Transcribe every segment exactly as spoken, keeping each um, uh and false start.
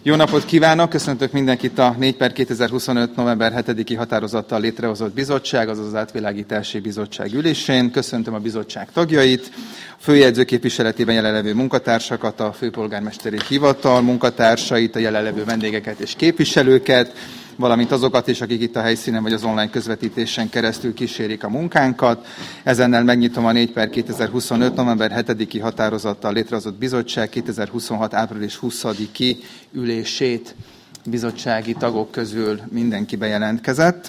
Jó napot kívánok! Köszöntök mindenkit a négy per kétezer-huszonöt. november hetediki határozattal létrehozott bizottság, azaz az Átvilágítási Bizottság ülésén. Köszöntöm a bizottság tagjait, a főjegyző képviseletében jelenlevő munkatársakat, a főpolgármesteri hivatal munkatársait, a jelenlevő vendégeket és képviselőket, valamint azokat is, akik itt a helyszínen vagy az online közvetítésen keresztül kísérik a munkánkat. Ezennel megnyitom a négy per kétezer-huszonöt. november hetediki határozattal létrehozott bizottság kétezer-huszonhat. április huszadiki ülését. Bizottsági tagok közül mindenki bejelentkezett.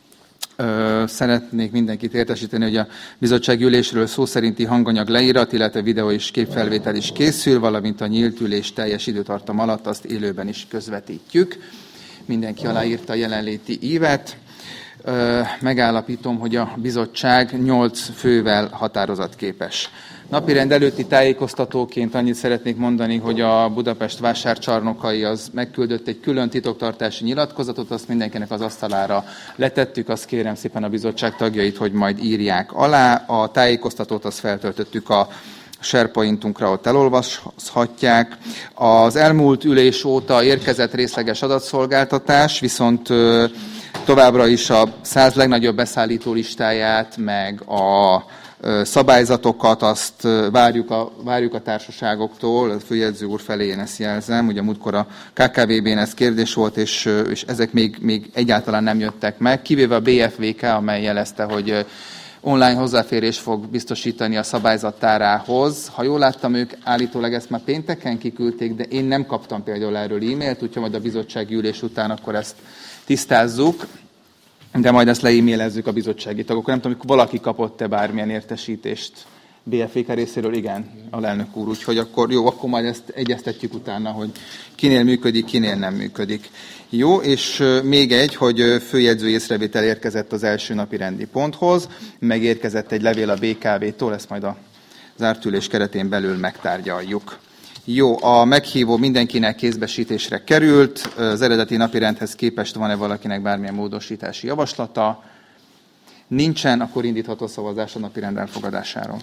Szeretnék mindenkit értesíteni, hogy a bizottsági ülésről szó szerinti hanganyag leírat, illetve videó és képfelvétel is készül, valamint a nyílt ülés teljes időtartam alatt azt élőben is közvetítjük. Mindenki aláírta a jelenléti ívet. Megállapítom, hogy a bizottság nyolc fővel határozatképes. Napirend előtti tájékoztatóként annyit szeretnék mondani, hogy a Budapest vásárcsarnokai az megküldött egy külön titoktartási nyilatkozatot, azt mindenkinek az asztalára letettük, azt kérem szépen a bizottság tagjait, hogy majd írják alá. A tájékoztatót azt feltöltöttük a SharePointunkra, ott elolvashatják. Az elmúlt ülés óta érkezett részleges adatszolgáltatás, viszont továbbra is a száz legnagyobb beszállító listáját, meg a szabályzatokat, azt várjuk a, várjuk a társaságoktól, a főjegyző úr felé én ezt jelzem, ugye múltkor a ká ká vé bén ez kérdés volt, és, és ezek még, még egyáltalán nem jöttek meg, kivéve a bé ef vé ká, amely jelezte, hogy online hozzáférés fog biztosítani a szabályzattárához. Ha jól láttam, ők állítólag ezt már pénteken kiküldték, de én nem kaptam például erről e-mailt, úgyhogy majd a bizottsági ülés után akkor ezt tisztázzuk, de majd ezt le-e-mailezzük a bizottsági tagokra. Nem tudom, hogy valaki kapott-e bármilyen értesítést bé ef vé ká részéről? Igen, alelnök úr, úgyhogy akkor jó, akkor majd ezt egyeztetjük utána, hogy kinél működik, kinél nem működik. Jó, és még egy, hogy főjegyző észrevétel érkezett az első napi rendi ponthoz, megérkezett egy levél a bé ká vé-tól, ezt majd a zárt ülés keretén belül megtárgyaljuk. Jó, a meghívó mindenkinek kézbesítésre került, az eredeti napirendhez képest van-e valakinek bármilyen módosítási javaslata? Nincsen, akkor indítható szavazás a napirend elfogadásáról.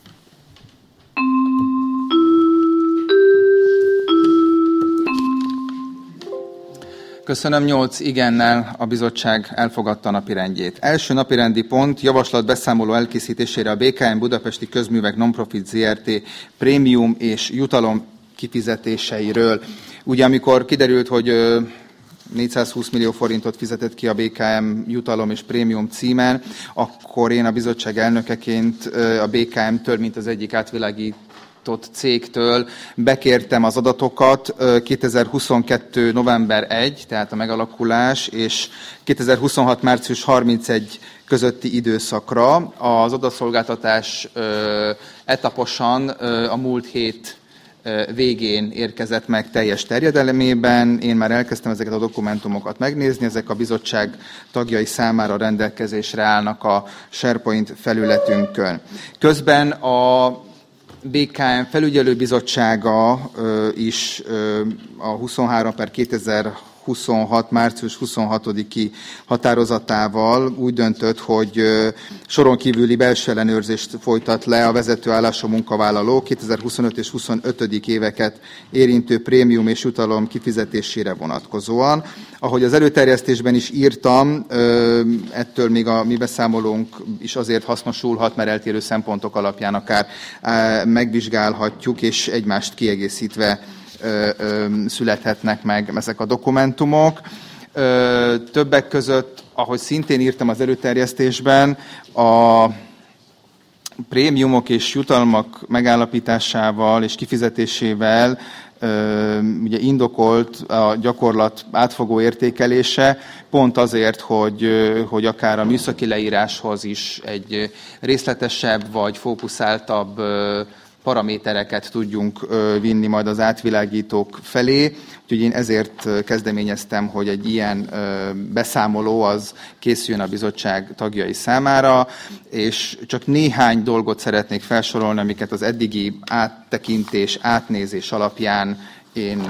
Köszönöm, nyolc igennel a bizottság elfogadta a napirendjét. Első napirendi pont, javaslat beszámoló elkészítésére a bé ká em Budapesti Közművek Nonprofit zé er té prémium és jutalom kifizetéseiről. Ugye amikor kiderült, hogy négyszázhúsz millió forintot fizetett ki a bé ká em jutalom és prémium címen, akkor én a bizottság elnökeként a bé ká em-től, mint az egyik átvilágít cégtől bekértem az adatokat kétezer-huszonkettő. november elseje, tehát a megalakulás, és kétezer-huszonhat. március harmincegy közötti időszakra. Az adatszolgáltatás etaposan a múlt hét végén érkezett meg teljes terjedelmében. Én már elkezdtem ezeket a dokumentumokat megnézni, ezek a bizottság tagjai számára rendelkezésre állnak a SharePoint felületünkön. Közben a bé ká em felügyelőbizottsága is a huszonhárom per kétezer-huszonhat. március huszonhatodiki határozatával úgy döntött, hogy soron kívüli belső ellenőrzést folytat le a vezetőállású munkavállaló kétezer-huszonöt és huszonötödik éveket érintő prémium és jutalom kifizetésére vonatkozóan. Ahogy az előterjesztésben is írtam, ettől még a mi beszámolónk is azért hasznosulhat, mert eltérő szempontok alapján akár megvizsgálhatjuk, és egymást kiegészítve születhetnek meg ezek a dokumentumok. Többek között, ahogy szintén írtam az előterjesztésben, a prémiumok és jutalmak megállapításával és kifizetésével ugye indokolt a gyakorlat átfogó értékelése, pont azért, hogy, hogy akár a műszaki leíráshoz is egy részletesebb vagy fókuszáltabb paramétereket tudjunk vinni majd az átvilágítók felé. Úgyhogy én ezért kezdeményeztem, hogy egy ilyen beszámoló az készüljön a bizottság tagjai számára, és csak néhány dolgot szeretnék felsorolni, amiket az eddigi áttekintés, átnézés alapján én,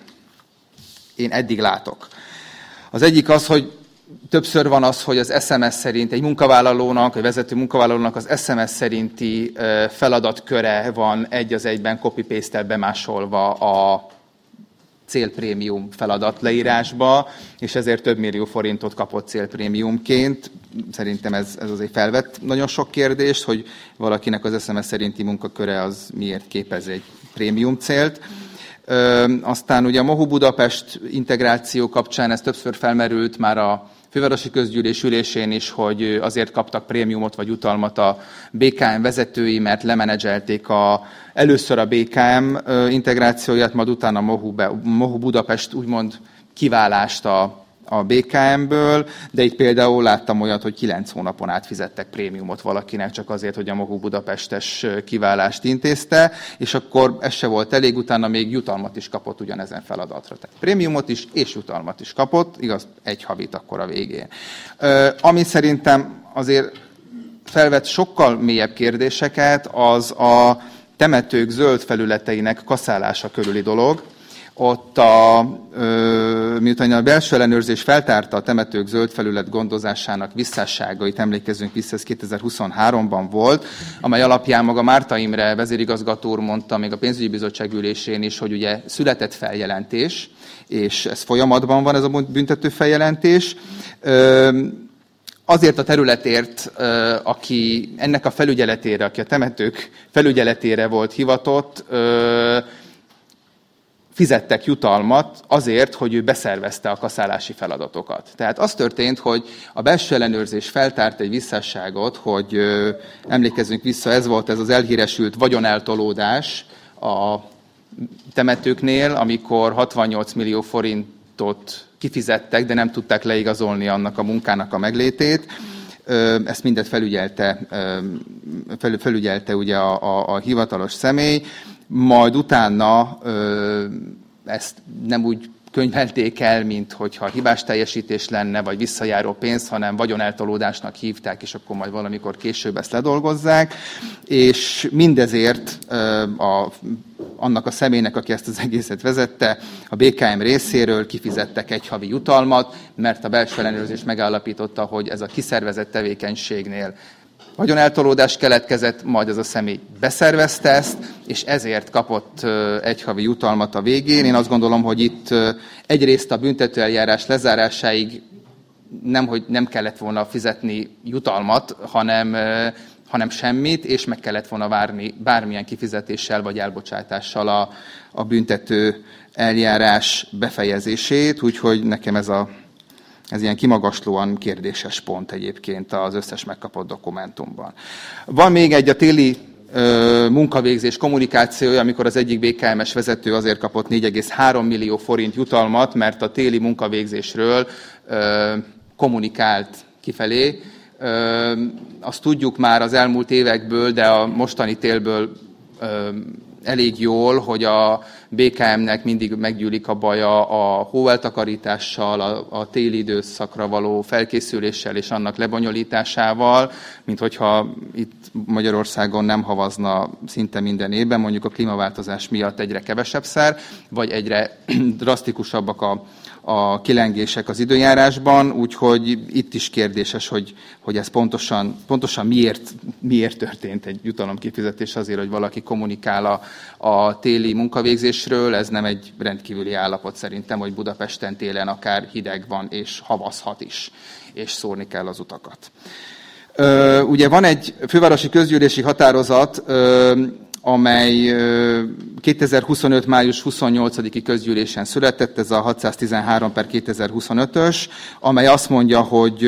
én eddig látok. Az egyik az, hogy többször van az, hogy az es em es szerint egy munkavállalónak, egy vezető munkavállalónak az es em es szerinti feladatköre van egy az egyben copy-paste-tel bemásolva a célprémium feladat leírásba, és ezért több millió forintot kapott célprémiumként. Szerintem ez, ez azért felvett nagyon sok kérdést, hogy valakinek az es em es szerinti munkaköre az miért képez egy prémium célt. Ö, aztán ugye a MOHU Budapest integráció kapcsán ez többször felmerült már a fővárosi közgyűlés ülésén is, hogy azért kaptak prémiumot vagy jutalmat a bé ká em vezetői, mert lemenedzselték a, először a bé ká em integrációját, majd utána a MOHU, MOHU Budapest úgymond kiválást a, a bé ká emből, de itt például láttam olyat, hogy kilenc hónapon át fizettek prémiumot valakinek csak azért, hogy a MOHU Budapestes kiválást intézte, és akkor ez se volt elég, utána még jutalmat is kapott ugyanezen feladatra. Tehát prémiumot is és jutalmat is kapott, igaz, egy havit akkor a végén. Ami szerintem azért felvett sokkal mélyebb kérdéseket, az a temetők zöld felületeinek kaszálása körüli dolog. Ott a, ö, miután a belső ellenőrzés feltárta a temetők zöld felület gondozásának visszásságait, emlékezzünk vissza, ez kétezer-huszonháromban volt, amely alapján maga Márta Imre vezérigazgató úr mondta még a pénzügyi bizottság ülésén is, hogy ugye született feljelentés, és ez folyamatban van ez a büntető feljelentés. Ö, Azért a területért, aki ennek a felügyeletére, aki a temetők felügyeletére volt hivatott, fizettek jutalmat azért, hogy ő beszervezte a kaszálási feladatokat. Tehát az történt, hogy a belső ellenőrzés feltárt egy visszásságot, hogy emlékezzünk vissza, ez volt ez az elhíresült vagyoneltolódás a temetőknél, amikor hatvannyolc millió forintot kifizettek, de nem tudták leigazolni annak a munkának a meglétét. Ezt mindet felügyelte, felügyelte ugye a, a, a hivatalos személy, majd utána ezt nem úgy könyvelték el, mint hogyha hibás teljesítés lenne, vagy visszajáró pénz, hanem vagyoneltolódásnak hívták, és akkor majd valamikor később ezt ledolgozzák, és mindezért a, annak a személynek, aki ezt az egészet vezette, a bé ká em részéről kifizettek egy havi jutalmat, mert a belső ellenőrzés megállapította, hogy ez a kiszervezett tevékenységnél vagyoneltolódás keletkezett, majd ez a személy beszervezte ezt, és ezért kapott egy havi jutalmat a végén. Én azt gondolom, hogy itt egyrészt a büntetőeljárás lezárásáig nem, hogy nem kellett volna fizetni jutalmat, hanem, hanem semmit, és meg kellett volna várni bármilyen kifizetéssel vagy elbocsátással a, a büntető eljárás befejezését, úgyhogy nekem ez a Ez ilyen kimagaslóan kérdéses pont egyébként az összes megkapott dokumentumban. Van még egy a téli ö, munkavégzés kommunikációja, amikor az egyik bé ká em-es vezető azért kapott négy egész három millió forint jutalmat, mert a téli munkavégzésről ö, kommunikált kifelé. Ö, azt tudjuk már az elmúlt évekből, de a mostani télből ö, elég jól, hogy a bé ká em-nek mindig meggyűlik a baja a hóeltakarítással, a, a téli időszakra való felkészüléssel és annak lebonyolításával, mint hogyha itt Magyarországon nem havazna szinte minden évben, mondjuk a klímaváltozás miatt egyre kevesebb szer, vagy egyre drasztikusabbak a, a kilengések az időjárásban, úgyhogy itt is kérdéses, hogy, hogy ez pontosan, pontosan miért, miért történt egy jutalomkifizetés azért, hogy valaki kommunikál a, a téli munkavégzésről. Ez nem egy rendkívüli állapot szerintem, hogy Budapesten télen akár hideg van és havazhat is, és szórni kell az utakat. Ö, ugye van egy fővárosi közgyűlési határozat, ö, amely kétezer-huszonöt. május huszonnyolcadiki közgyűlésen született, ez a hatszáztizenhárom per kétezer-huszonötös, amely azt mondja, hogy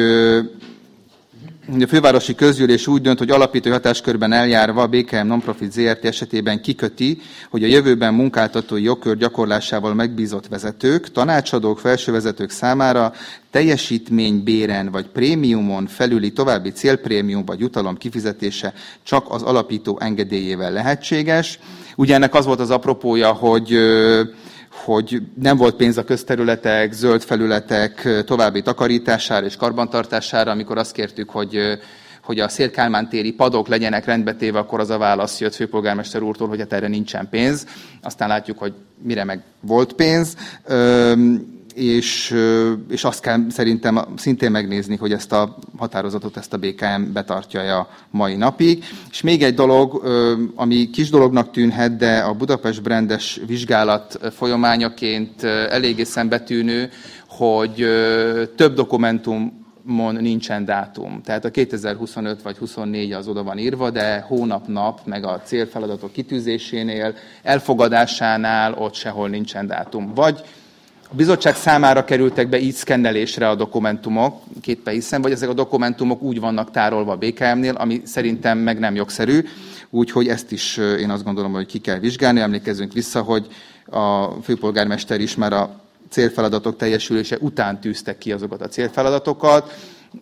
a fővárosi közgyűlés úgy dönt, hogy alapító hatáskörben eljárva a bé ká em Nonprofit zé er té esetében kiköti, hogy a jövőben munkáltatói jogkör gyakorlásával megbízott vezetők, tanácsadók, felsővezetők számára teljesítménybéren vagy prémiumon felüli további célprémium vagy jutalom kifizetése csak az alapító engedélyével lehetséges. Ugye ennek az volt az apropója, hogy hogy nem volt pénz a közterületek, zöld felületek további takarítására és karbantartására, amikor azt kértük, hogy, hogy a Széll-Kálmán téri padok legyenek rendbetéve, akkor az a válasz jött főpolgármester úrtól, hogy hát erre nincsen pénz. Aztán látjuk, hogy mire meg volt pénz. és, és azt kell szerintem szintén megnézni, hogy ezt a határozatot, ezt a bé ká em betartja a mai napig. És még egy dolog, ami kis dolognak tűnhet, de a Budapest Brandes vizsgálat folyamányaként eléggé szembetűnő, hogy több dokumentumon nincsen dátum. Tehát a kétezer-huszonöt vagy huszonnégy az oda van írva, de hónap-nap, meg a célfeladatok kitűzésénél, elfogadásánál ott sehol nincsen dátum. Vagy a bizottság számára kerültek be így szkennelésre a dokumentumok, kétbe hiszem, vagy ezek a dokumentumok úgy vannak tárolva a bé ká em-nél, ami szerintem meg nem jogszerű, úgyhogy ezt is én azt gondolom, hogy ki kell vizsgálni. Emlékezzünk vissza, hogy a főpolgármester is már a célfeladatok teljesülése után tűztek ki azokat a célfeladatokat.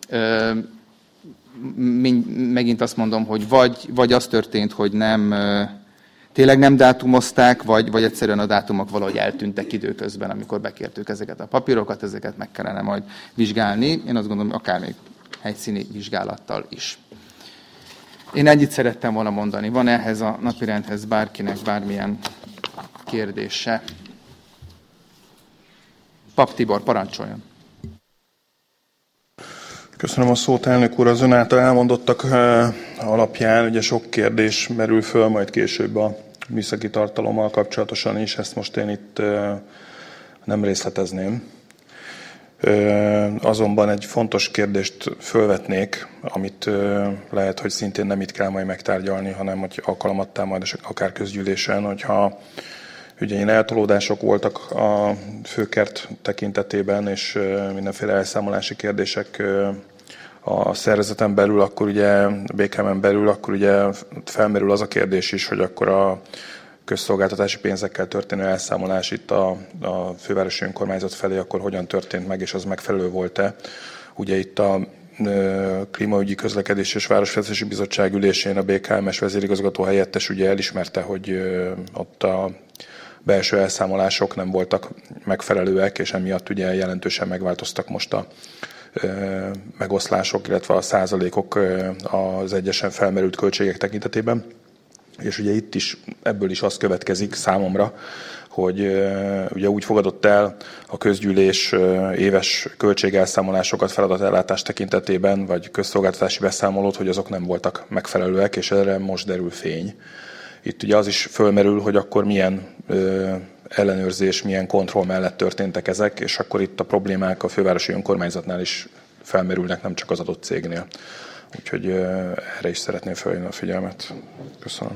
Megint azt mondom, hogy vagy, vagy az történt, hogy nem, tényleg nem dátumozták, vagy, vagy egyszerűen a dátumok valahogy eltűntek időközben, amikor bekértük ezeket a papírokat, ezeket meg kellene majd vizsgálni. Én azt gondolom, akár még helyszíni vizsgálattal is. Én ennyit szerettem volna mondani. Van ehhez a napirendhez bárkinek bármilyen kérdése? Pap Tibor, parancsoljon. Köszönöm a szót, elnök úr. Az ön által elmondottak alapján ugye sok kérdés merül föl, majd később a műszaki tartalommal kapcsolatosan is. Ezt most én itt nem részletezném. Azonban egy fontos kérdést fölvetnék, amit lehet, hogy szintén nem itt kell majd megtárgyalni, hanem hogy alkalmattá majd akár közgyűlésen, hogyha ugye ilyen eltolódások voltak a főkert tekintetében, és mindenféle elszámolási kérdések a szervezeten belül, akkor ugye a bé ká em-en belül, akkor ugye felmerül az a kérdés is, hogy akkor a közszolgáltatási pénzekkel történő elszámolás itt a, a fővárosi önkormányzat felé, akkor hogyan történt meg, és az megfelelő volt-e. Ugye itt a Klímaügyi Közlekedési és Városfejlesztési Bizottság ülésén a bé ká em-es vezérigazgató helyettes ugye elismerte, hogy ott a belső elszámolások nem voltak megfelelőek, és emiatt ugye jelentősen megváltoztak most a megoszlások, illetve a százalékok az egyesen felmerült költségek tekintetében. És ugye itt is ebből is az következik számomra, hogy ugye úgy fogadott el a közgyűlés éves költségelszámolásokat feladatellátás tekintetében, vagy közszolgáltatási beszámolót, hogy azok nem voltak megfelelőek, és erre most derül fény. Itt ugye az is fölmerül, hogy akkor milyen ö, ellenőrzés, milyen kontroll mellett történtek ezek, és akkor itt a problémák a fővárosi önkormányzatnál is felmerülnek, nem csak az adott cégnél. Úgyhogy ö, erre is szeretném felhívni a figyelmet. Köszönöm.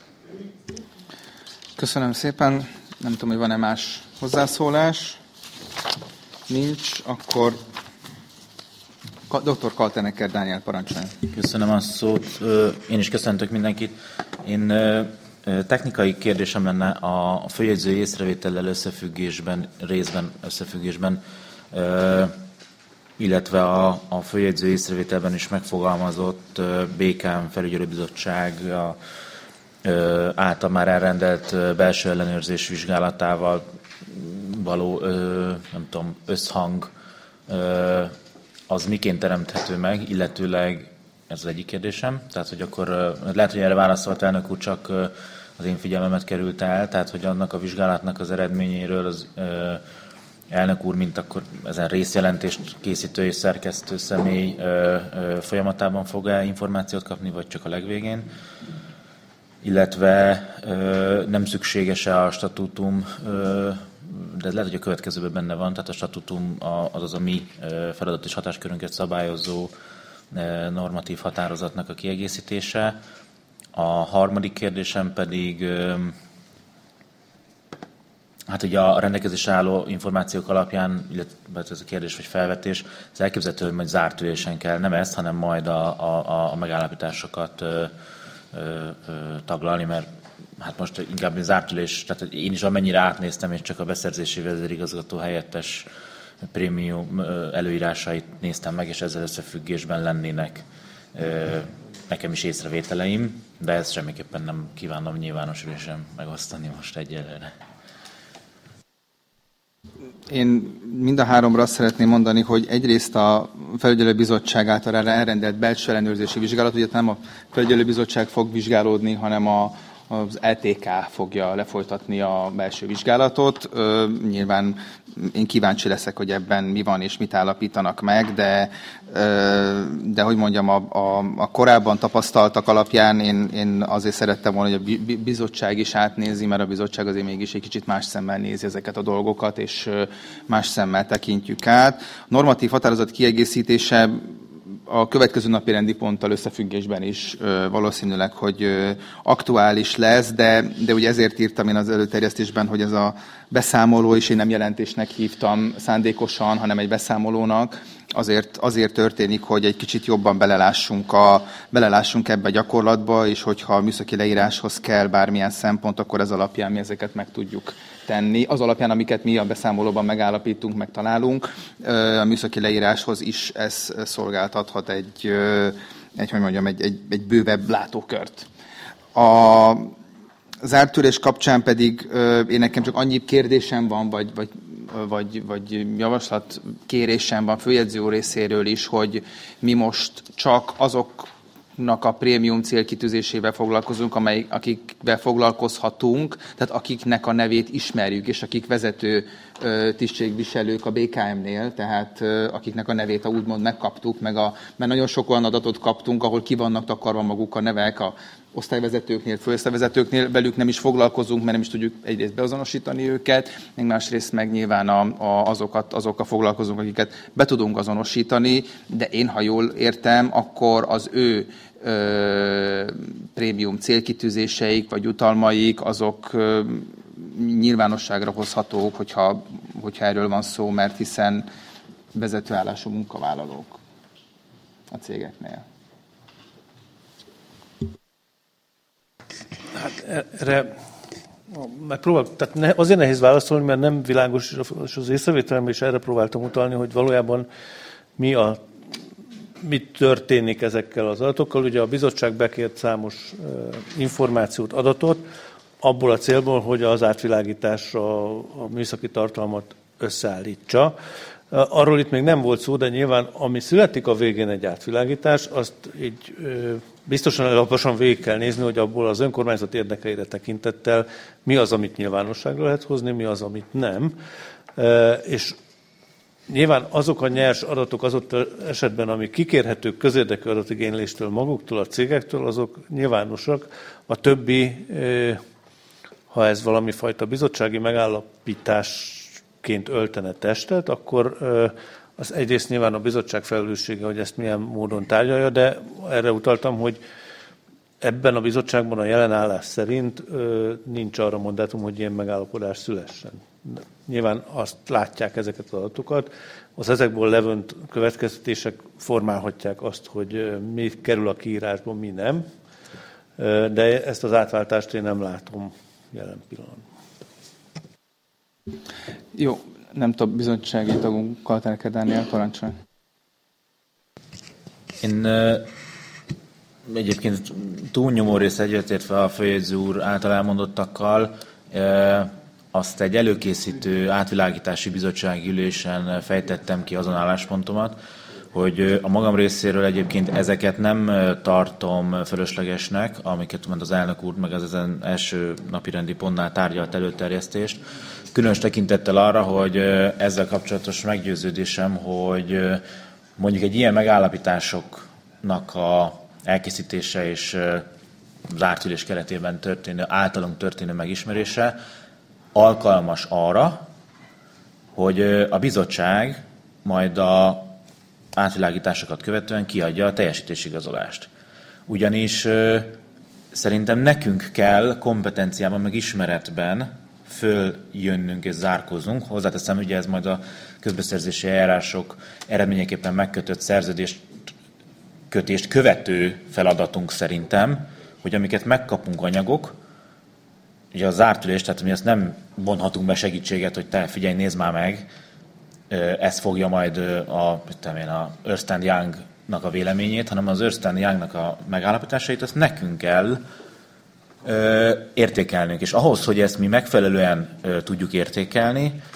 Köszönöm szépen. Nem tudom, hogy van-e más hozzászólás. Nincs, akkor doktor Kaltenecker Dániel, parancsoljon. Köszönöm a szót. Én is köszöntök mindenkit. Én technikai kérdésem lenne a főjegyző észrevétellel összefüggésben, részben összefüggésben, illetve a, a főjegyző észrevételben is megfogalmazott bé ká em felügyelőbizottság által már elrendelt belső ellenőrzés vizsgálatával való, nem tudom, összhang, az miként teremthető meg, illetőleg ez az egyik kérdésem, tehát hogy akkor lehet, hogy erre válaszolt elnök úr, csak az én figyelmemet került el, tehát hogy annak a vizsgálatnak az eredményéről az elnök úr, mint akkor ezen részjelentést készítő és szerkesztő személy folyamatában fog-e információt kapni, vagy csak a legvégén, illetve nem szükséges-e a statútum, de lehet, hogy a következőben benne van, tehát a statutum az az a mi feladat és hatáskörünket szabályozó normatív határozatnak a kiegészítése. A harmadik kérdésem pedig, hát ugye a rendelkezésre álló információk alapján, illetve ez a kérdés vagy felvetés, ez elképzelhető, hogy majd zárt ülésen kell nem ezt, hanem majd a, a, a megállapításokat ö, ö, ö, taglalni, mert hát most inkább egy zárt ülés, tehát én is amennyire átnéztem, és csak a beszerzési vezérigazgató helyettes prémium előírásait néztem meg, és ezzel összefüggésben lennének nekem is észrevételeim, de ezt semmiképpen nem kívánom nyilvános ülésen megosztani most egyelőre. Én mind a háromra azt szeretném mondani, hogy egyrészt a felügyelőbizottság által elrendelt belső ellenőrzési vizsgálat, ugye nem a felügyelőbizottság fog vizsgálódni, hanem a, az é té ká fogja lefolytatni a belső vizsgálatot. Nyilván én kíváncsi leszek, hogy ebben mi van és mit állapítanak meg, de, de hogy mondjam, a, a, a korábban tapasztaltak alapján én, én azért szerettem volna, hogy a bizottság is átnézi, mert a bizottság azért mégis egy kicsit más szemmel nézi ezeket a dolgokat, és más szemmel tekintjük át. A normatív határozat kiegészítése a következő napi rendi ponttal összefüggésben is ö, valószínűleg, hogy ö, aktuális lesz, de, de ugye ezért írtam én az előterjesztésben, hogy ez a beszámoló is én nem jelentésnek hívtam szándékosan, hanem egy beszámolónak. Azért, azért történik, hogy egy kicsit jobban belelássunk, a, belelássunk ebbe a gyakorlatba, és hogyha a műszaki leíráshoz kell bármilyen szempont, akkor ez alapján mi ezeket meg tudjuk tenni. Az alapján, amiket mi a beszámolóban megállapítunk, megtalálunk, a műszaki leíráshoz is ez szolgáltathat egy, egy, hogy mondjam, egy, egy, egy bővebb látókört. A zártülés kapcsán pedig én nekem csak annyi kérdésem van, vagy, vagy, vagy, vagy javaslat kérésem van főjegyző úr részéről is, hogy mi most csak azoknak a prémium célkitűzésével foglalkozunk, amely, akikvel foglalkozhatunk, tehát akiknek a nevét ismerjük, és akik vezető tisztségviselők a bé ká em-nél, tehát akiknek a nevét a úgymond megkaptuk, meg a, mert nagyon sok olyan adatot kaptunk, ahol ki vannak takarva maguk a nevek, a osztályvezetőknél, főosztályvezetőknél, velük nem is foglalkozunk, mert nem is tudjuk egyrészt beazonosítani őket, még másrészt meg nyilván a, a, azokat, azokkal foglalkozunk, akiket be tudunk azonosítani, de én, ha jól értem, akkor az ő ö, prémium célkitűzéseik vagy jutalmaik, azok ö, nyilvánosságra hozhatók, hogyha, hogyha erről van szó, mert hiszen vezetőállású munkavállalók a cégeknél. Hát erre megpróbál, tehát ne, azért nehéz válaszolni, mert nem világos, és az észrevételemben is erre próbáltam utalni, hogy valójában mi a, mit történik ezekkel az adatokkal. Ugye a bizottság bekért számos uh, információt, adatot, abból a célból, hogy az átvilágításra a műszaki tartalmat összeállítsa. Arról itt még nem volt szó, de nyilván ami születik a végén egy átvilágítás, azt így biztosan alaposan végig kell nézni, hogy abból az önkormányzat érdekeire tekintettel mi az, amit nyilvánosságra lehet hozni, mi az, amit nem. És nyilván azok a nyers adatok azok esetben, amik kikérhetők közérdekű adatigényléstől maguktól, a cégektől, azok nyilvánosak. A többi, ha ez valami fajta bizottsági megállapításként öltene testet, akkor az egyrészt nyilván a bizottság felelőssége, hogy ezt milyen módon tárgyalja, de erre utaltam, hogy ebben a bizottságban a jelen állás szerint nincs arra mandátum, hogy ilyen megállapodás szülessen. Nyilván azt látják ezeket az adatokat, az ezekből levont következtetések formálhatják azt, hogy mi kerül a kiírásba, mi nem, de ezt az átváltást én nem látom jelen pillanatban. Jó, nem tudom, bizottsági tagunk Kaltenker Dániel, parancsolj. Én egyébként túlnyomó rész egyetértve a főjegyző úr által elmondottakkal, azt egy előkészítő átvilágítási bizottsági ülésen fejtettem ki azon álláspontomat, hogy a magam részéről egyébként ezeket nem tartom fölöslegesnek, amiket mond az elnök úr, meg az ezen első napirendi pontnál tárgyalt előterjesztést. Különös tekintettel arra, hogy ezzel kapcsolatos meggyőződésem, hogy mondjuk egy ilyen megállapításoknak a elkészítése és zárt ülés keretében történő, általunk történő megismerése alkalmas arra, hogy a bizottság majd a átvilágításokat követően kiadja a teljesítésigazolást. Ugyanis szerintem nekünk kell kompetenciában, meg ismeretben följönnünk és zárkóznunk. Hozzáteszem, ugye ez majd a közbeszerzési eljárások eredményeképpen megkötött szerződést kötést követő feladatunk szerintem, hogy amiket megkapunk anyagok, ugye a zárt ülés, tehát mi azt nem vonhatunk be segítséget, hogy te figyelj, nézd már meg, ez fogja majd a, én, a Ernst and Young-nak a véleményét, hanem az Ernst and Young-nak a megállapításait, azt nekünk kell ö, értékelnünk. És ahhoz, hogy ezt mi megfelelően ö, tudjuk értékelni,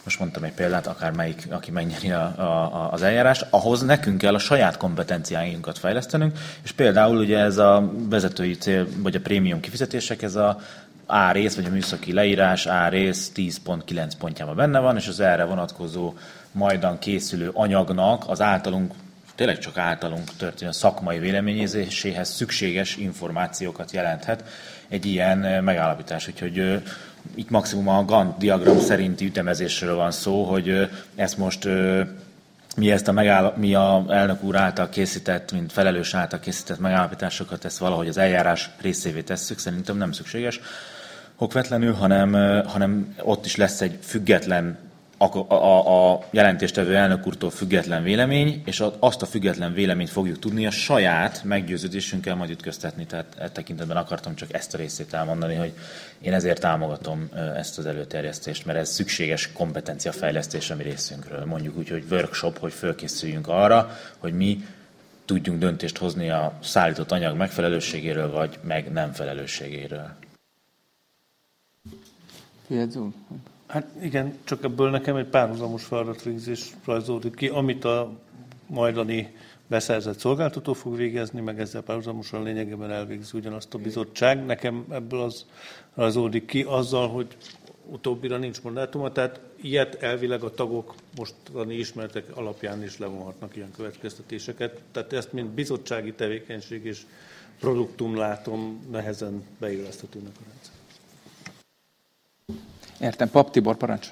most mondtam egy példát, akár melyik, aki megnyeri a, a, az eljárást, ahhoz nekünk kell a saját kompetenciáinkat fejlesztenünk, és például ugye ez a vezetői cél, vagy a prémium kifizetések, ez a A rész, vagy a műszaki leírás A rész tíz pont kilenc pontjában benne van, és az erre vonatkozó majdan készülő anyagnak az általunk, tényleg csak általunk történő szakmai véleményezéséhez szükséges információkat jelenthet egy ilyen megállapítás. Úgyhogy itt maximum a Gantt diagram szerinti ütemezésről van szó, hogy ezt most mi ezt a, megáll- mi a elnök úr által készített, mint felelős által készített megállapításokat, ezt valahogy az eljárás részévé tesszük, szerintem nem szükséges okvetlenül, hanem, hanem ott is lesz egy független, a, a, a jelentéstevő elnök úrtól független vélemény, és azt a független véleményt fogjuk tudni a saját meggyőződésünkkel majd ütköztetni. Tehát e tekintetben akartam csak ezt a részét elmondani, hogy én ezért támogatom ezt az előterjesztést, mert ez szükséges kompetenciafejlesztés a mi részünkről. Mondjuk úgy, hogy workshop, hogy fölkészüljünk arra, hogy mi tudjunk döntést hozni a szállított anyag megfelelőségéről, vagy meg nem felelősségéről. Hát igen, csak ebből nekem egy párhuzamos feladatrendezés rajzolódik ki, amit a majdani beszerzett szolgáltató fog végezni, meg ezzel párhuzamosan lényegében elvégzi ugyanazt a bizottság. Nekem ebből az rajzolódik ki azzal, hogy utóbbira nincs mandátuma, tehát ilyet elvileg a tagok mostani ismeretek alapján is levonhatnak ilyen következtetéseket. Tehát ezt mint bizottsági tevékenység és produktum látom nehezen beilleszthetőnek a rendszer. Értem. Pap Tibor, parancs.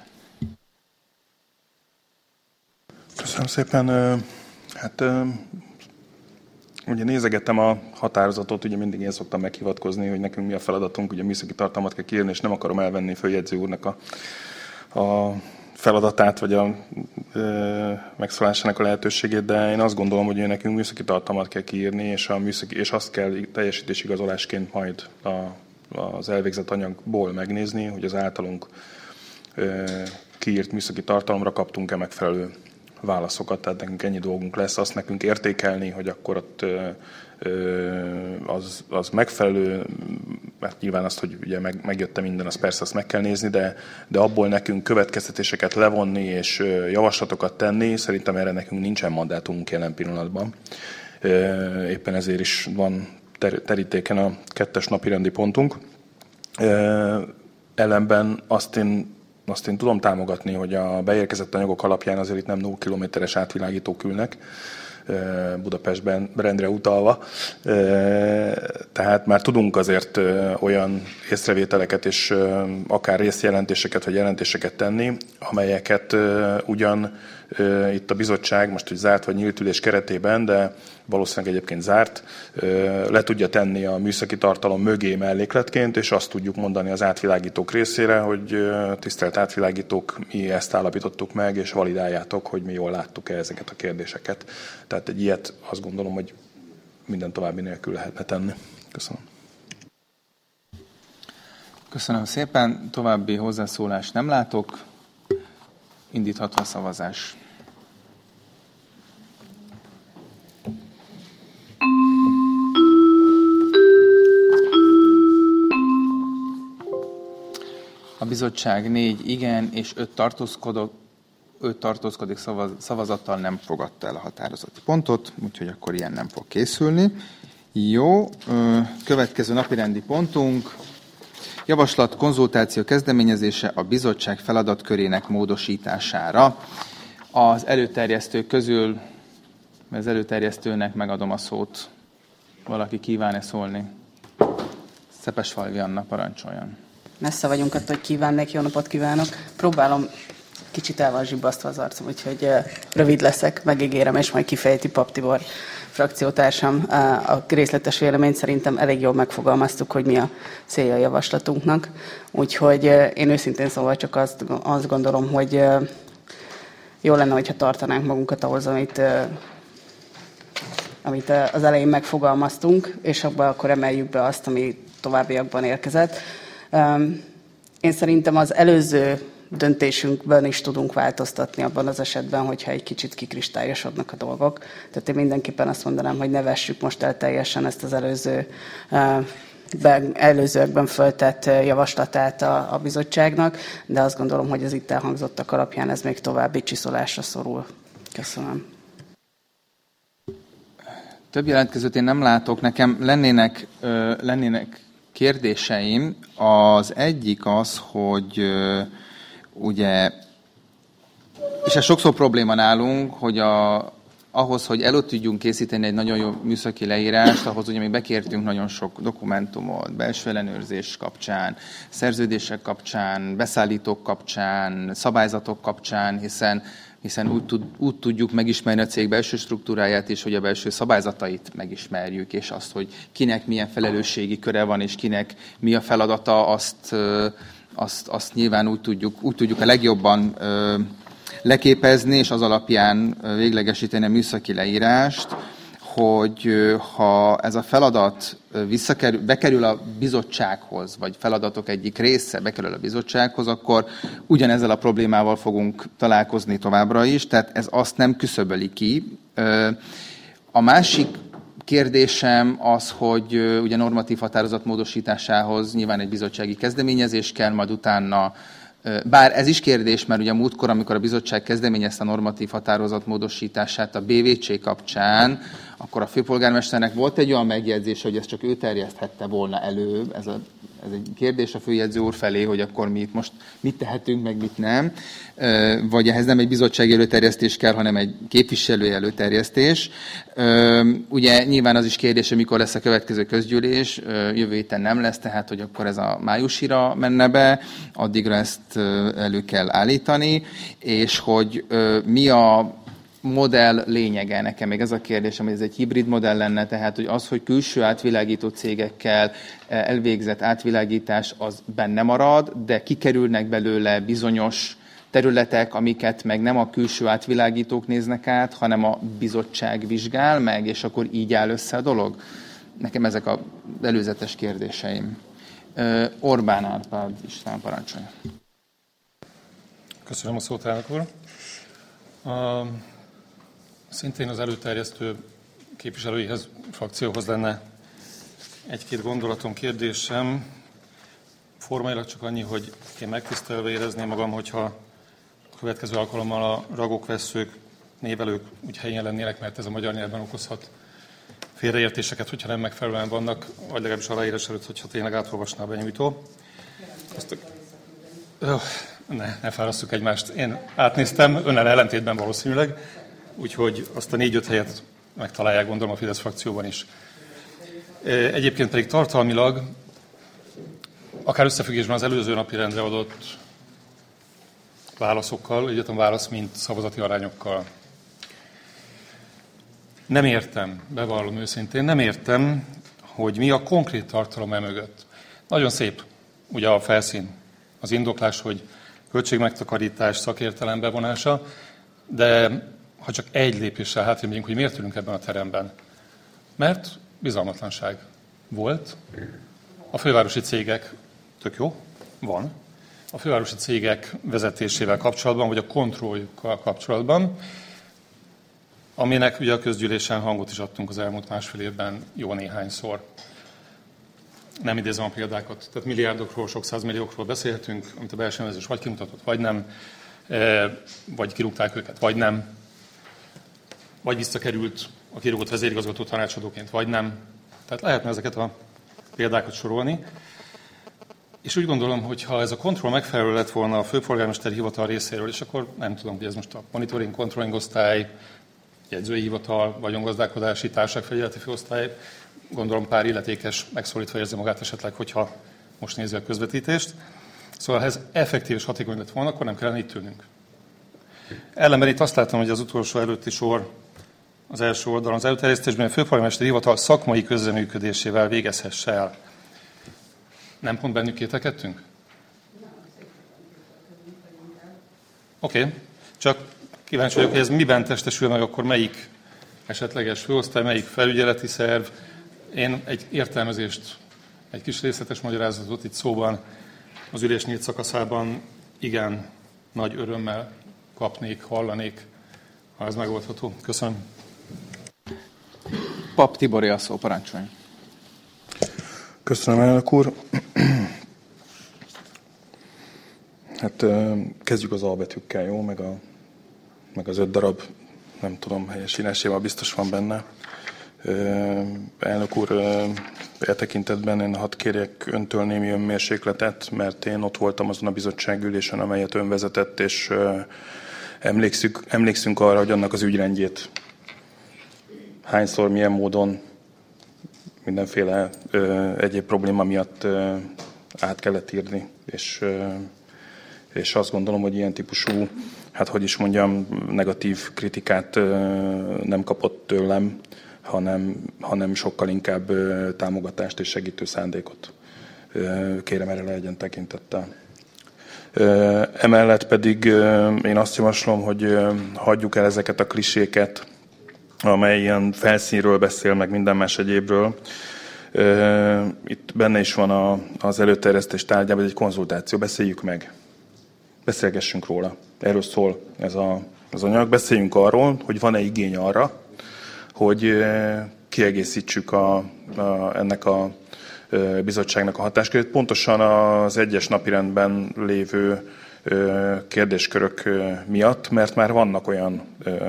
Köszönöm szépen. Hát ugye nézegettem a határozatot, ugye mindig én szoktam meghivatkozni, hogy nekünk mi a feladatunk, ugye műszaki tartalmat kell kiírni, és nem akarom elvenni főjegyző úrnak a, a feladatát, vagy a ö, megszólásának a lehetőségét, de én azt gondolom, hogy nekünk műszaki tartalmat kell kiírni, és, a műszaki, és azt kell teljesítésigazolásként majd a az elvégzett anyagból megnézni, hogy az általunk ö, kiírt műszaki tartalomra kaptunk-e megfelelő válaszokat, tehát nekünk ennyi dolgunk lesz, azt nekünk értékelni, hogy akkor ott ö, ö, az, az megfelelő, mert nyilván azt, hogy ugye meg, megjött minden, az persze azt meg kell nézni, de, de abból nekünk következtetéseket levonni és ö, javaslatokat tenni, szerintem erre nekünk nincsen mandátumunk jelen pillanatban. Ö, éppen ezért is van terítéken a kettes napirendi pontunk. Ellenben azt én, azt én tudom támogatni, hogy a beérkezett anyagok alapján azért itt nem nulla kilométeres átvilágítók ülnek, Budapestben rendre utalva. Tehát már tudunk azért olyan észrevételeket és akár részjelentéseket vagy jelentéseket tenni, amelyeket ugyan itt a bizottság, most hogy zárt vagy nyílt ülés keretében, de valószínűleg egyébként zárt, le tudja tenni a műszaki tartalom mögé mellékletként, és azt tudjuk mondani az átvilágítók részére, hogy tisztelt átvilágítók, mi ezt állapítottuk meg, és validáljátok, hogy mi jól láttuk-e ezeket a kérdéseket. Tehát egy ilyet azt gondolom, hogy minden további nélkül lehetne tenni. Köszönöm. Köszönöm szépen. További hozzászólást nem látok. Indíthatva a szavazás. A bizottság négy igen és öt tartózkodott, öt tartózkodik szavaz, szavazattal nem fogadta el a határozati pontot, úgyhogy akkor ilyen nem fog készülni. Jó, következő napirendi pontunk. Javaslat konzultáció kezdeményezése a bizottság feladatkörének módosítására. Az előterjesztők közül, az előterjesztőnek megadom a szót. Valaki kíván-e szólni? Szepesfalvi Anna, parancsoljon. Messze vagyunk attól, hogy kívánnék, jó napot kívánok. Próbálom, kicsit el van zsibbasztva az arcom, úgyhogy rövid leszek, megígérem, és majd kifejti Pap Tibor frakciótársam. A részletes véleményt szerintem elég jól megfogalmaztuk, hogy mi a célja a javaslatunknak. Úgyhogy én őszintén szóval csak azt, azt gondolom, hogy jó lenne, hogyha tartanánk magunkat ahhoz, amit, amit az elején megfogalmaztunk, és abban akkor emeljük be azt, ami továbbiakban érkezett. Én szerintem az előző döntésünkben is tudunk változtatni abban az esetben, hogyha egy kicsit kikristályosodnak a dolgok. Tehát én mindenképpen azt mondanám, hogy ne vessük most el teljesen ezt az előző előzőekben föltett javaslatát a, a bizottságnak, de azt gondolom, hogy az itt elhangzottak alapján ez még további csiszolásra szorul. Köszönöm. Több jelentkezőt én nem látok. Nekem lennének, ö, lennének kérdéseim. Az egyik az, hogy ö, ugye, és ez sokszor probléma nálunk, hogy a, ahhoz, hogy elő tudjunk készíteni egy nagyon jó műszaki leírást, ahhoz ugye mi bekértünk nagyon sok dokumentumot, belső ellenőrzés kapcsán, szerződések kapcsán, beszállítók kapcsán, szabályzatok kapcsán, hiszen hiszen úgy, tud, úgy tudjuk megismerni a cég belső struktúráját is, hogy a belső szabályzatait megismerjük, és azt, hogy kinek milyen felelősségi köre van, és kinek mi a feladata, azt, azt, azt nyilván úgy tudjuk, úgy tudjuk a legjobban leképezni, és az alapján véglegesíteni a műszaki leírást, hogy ha ez a feladat visszakerül, bekerül a bizottsághoz, vagy feladatok egyik része bekerül a bizottsághoz, akkor ugyanezzel a problémával fogunk találkozni továbbra is, tehát ez azt nem küszöböli ki. A másik kérdésem az, hogy ugye normatív határozat módosításához nyilván egy bizottsági kezdeményezés kell, majd utána bár ez is kérdés, mert ugye múltkor, amikor a bizottság kezdeményezte a normatív határozat módosítását a bé vé cé kapcsán, akkor a főpolgármesternek volt egy olyan megjegyzés, hogy ezt csak ő terjeszthette volna elő. Ez, a, ez egy kérdés a főjegyző úr felé, hogy akkor mi itt most mit tehetünk, meg mit nem. Vagy ehhez nem egy bizottsági előterjesztés kell, hanem egy képviselői előterjesztés. Ugye nyilván az is kérdés, hogy mikor lesz a következő közgyűlés. Jövő héten nem lesz, tehát hogy akkor ez a májusira menne be, addigra ezt elő kell állítani, és hogy mi a modell lényege, nekem még ez a kérdésem, hogy ez egy hibrid modell lenne, tehát hogy az, hogy külső átvilágító cégekkel elvégzett átvilágítás az benne marad, de kikerülnek belőle bizonyos területek, amiket meg nem a külső átvilágítók néznek át, hanem a bizottság vizsgál meg, és akkor így áll össze a dolog? Nekem ezek az előzetes kérdéseim. Orbán Árpád István, parancsolja. Köszönöm a szót, elnök úr. A, szintén az előterjesztő képviselőihez, frakcióhoz lenne egy-két gondolatom, kérdésem. Formailag csak annyi, hogy én megtisztelve érezném magam, hogyha a következő alkalommal a ragokvesszők, névelők úgy helyén lennének, mert ez a magyar nyelven okozhat félreértéseket, hogyha nem megfelelően vannak, vagy legalábbis aláírás előtt, hogyha tényleg átolvasná a benyújtó. Azt a... oh, ne, ne fárasztjuk egymást. Én átnéztem, önnel ellentétben valószínűleg, úgyhogy azt a négy-öt helyet megtalálják, gondolom, a Fidesz frakcióban is. Egyébként pedig tartalmilag, akár összefüggésben az előző napi rendre adott válaszokkal, egyetem válasz, mint szavazati arányokkal. Nem értem, bevallom őszintén, nem értem, hogy mi a konkrét tartalom emögött. Nagyon szép, ugye a felszín, az indoklás, hogy költségmegtakarítás, szakértelem bevonása, de ha csak egy lépéssel hátrébb megyünk, hogy miért ülünk ebben a teremben. Mert bizalmatlanság volt. A fővárosi cégek, tök jó, van. A fővárosi cégek vezetésével kapcsolatban, vagy a kontrolljukkal kapcsolatban, aminek ugye a közgyűlésen hangot is adtunk az elmúlt másfél évben jó néhányszor. Nem idézem a példákat, tehát milliárdokról, sok százmilliókról beszélhetünk, amit a belső vezetés vagy kimutatott, vagy nem, vagy kirúgták őket, vagy nem, vagy visszakerült a kirúgott vezérigazgató tanácsadóként, vagy nem. Tehát lehetne ezeket a példákat sorolni. És úgy gondolom, hogy ha ez a kontroll megfelelő lett volna a főpolgármester hivatal részéről, és akkor nem tudom, hogy ez most a monitoring, controlling osztály, jegyzői hivatal, vagyongazdálkodási társaságfelügyeleti főosztály, gondolom pár illetékes megszólítva érzi magát esetleg, hogyha most nézi a közvetítést. Szóval ha ez effektív és hatékony lett volna, akkor nem kellene itt ülnünk. Ellenben itt azt látom, hogy az utolsó előtti sor az első oldalon az előterjesztésben a főpolgármester hivatal szakmai közreműködésével végezhesse el. Nem pont bennük kételkedtünk? Oké, okay. Csak kíváncsi vagyok, hogy ez miben testesül meg, akkor melyik esetleges főosztály, melyik felügyeleti szerv. Én egy értelmezést, egy kis részletes magyarázatot itt szóban az ülés nyílt szakaszában igen nagy örömmel kapnék, hallanék, ha ez megoldható. Köszönöm. Pap Tibori a szó, parancsolj. Köszönöm, elnök úr. Hát kezdjük az albetűkkel, jó? Meg, a, meg az öt darab, nem tudom, helyes íráséval biztos van benne. Elnök úr, e tekintetben én hadd kérjek öntől némi önmérsékletet, mert én ott voltam azon a bizottságülésen, amelyet ön vezetett, és emlékszünk, emlékszünk arra, hogy annak az ügyrendjét hányszor, milyen módon, mindenféle egyéb probléma miatt át kellett írni, és és azt gondolom, hogy ilyen típusú, hát hogy is mondjam, negatív kritikát nem kapott tőlem, hanem, hanem sokkal inkább támogatást és segítő szándékot. Kérem, erre legyen tekintettel. Emellett pedig én azt javaslom, hogy hagyjuk el ezeket a kliséket, amely ilyen felszínről beszél, meg minden más egyébről. Itt benne is van a, az előterjesztés tárgyában egy konzultáció, beszéljük meg. Beszélgessünk róla. Erről szól ez a, az anyag. Beszéljünk arról, hogy van-e igény arra, hogy kiegészítsük a, a, ennek a bizottságnak a hatáskörét. Pontosan az egyes napirendben lévő kérdéskörök miatt, mert már vannak olyan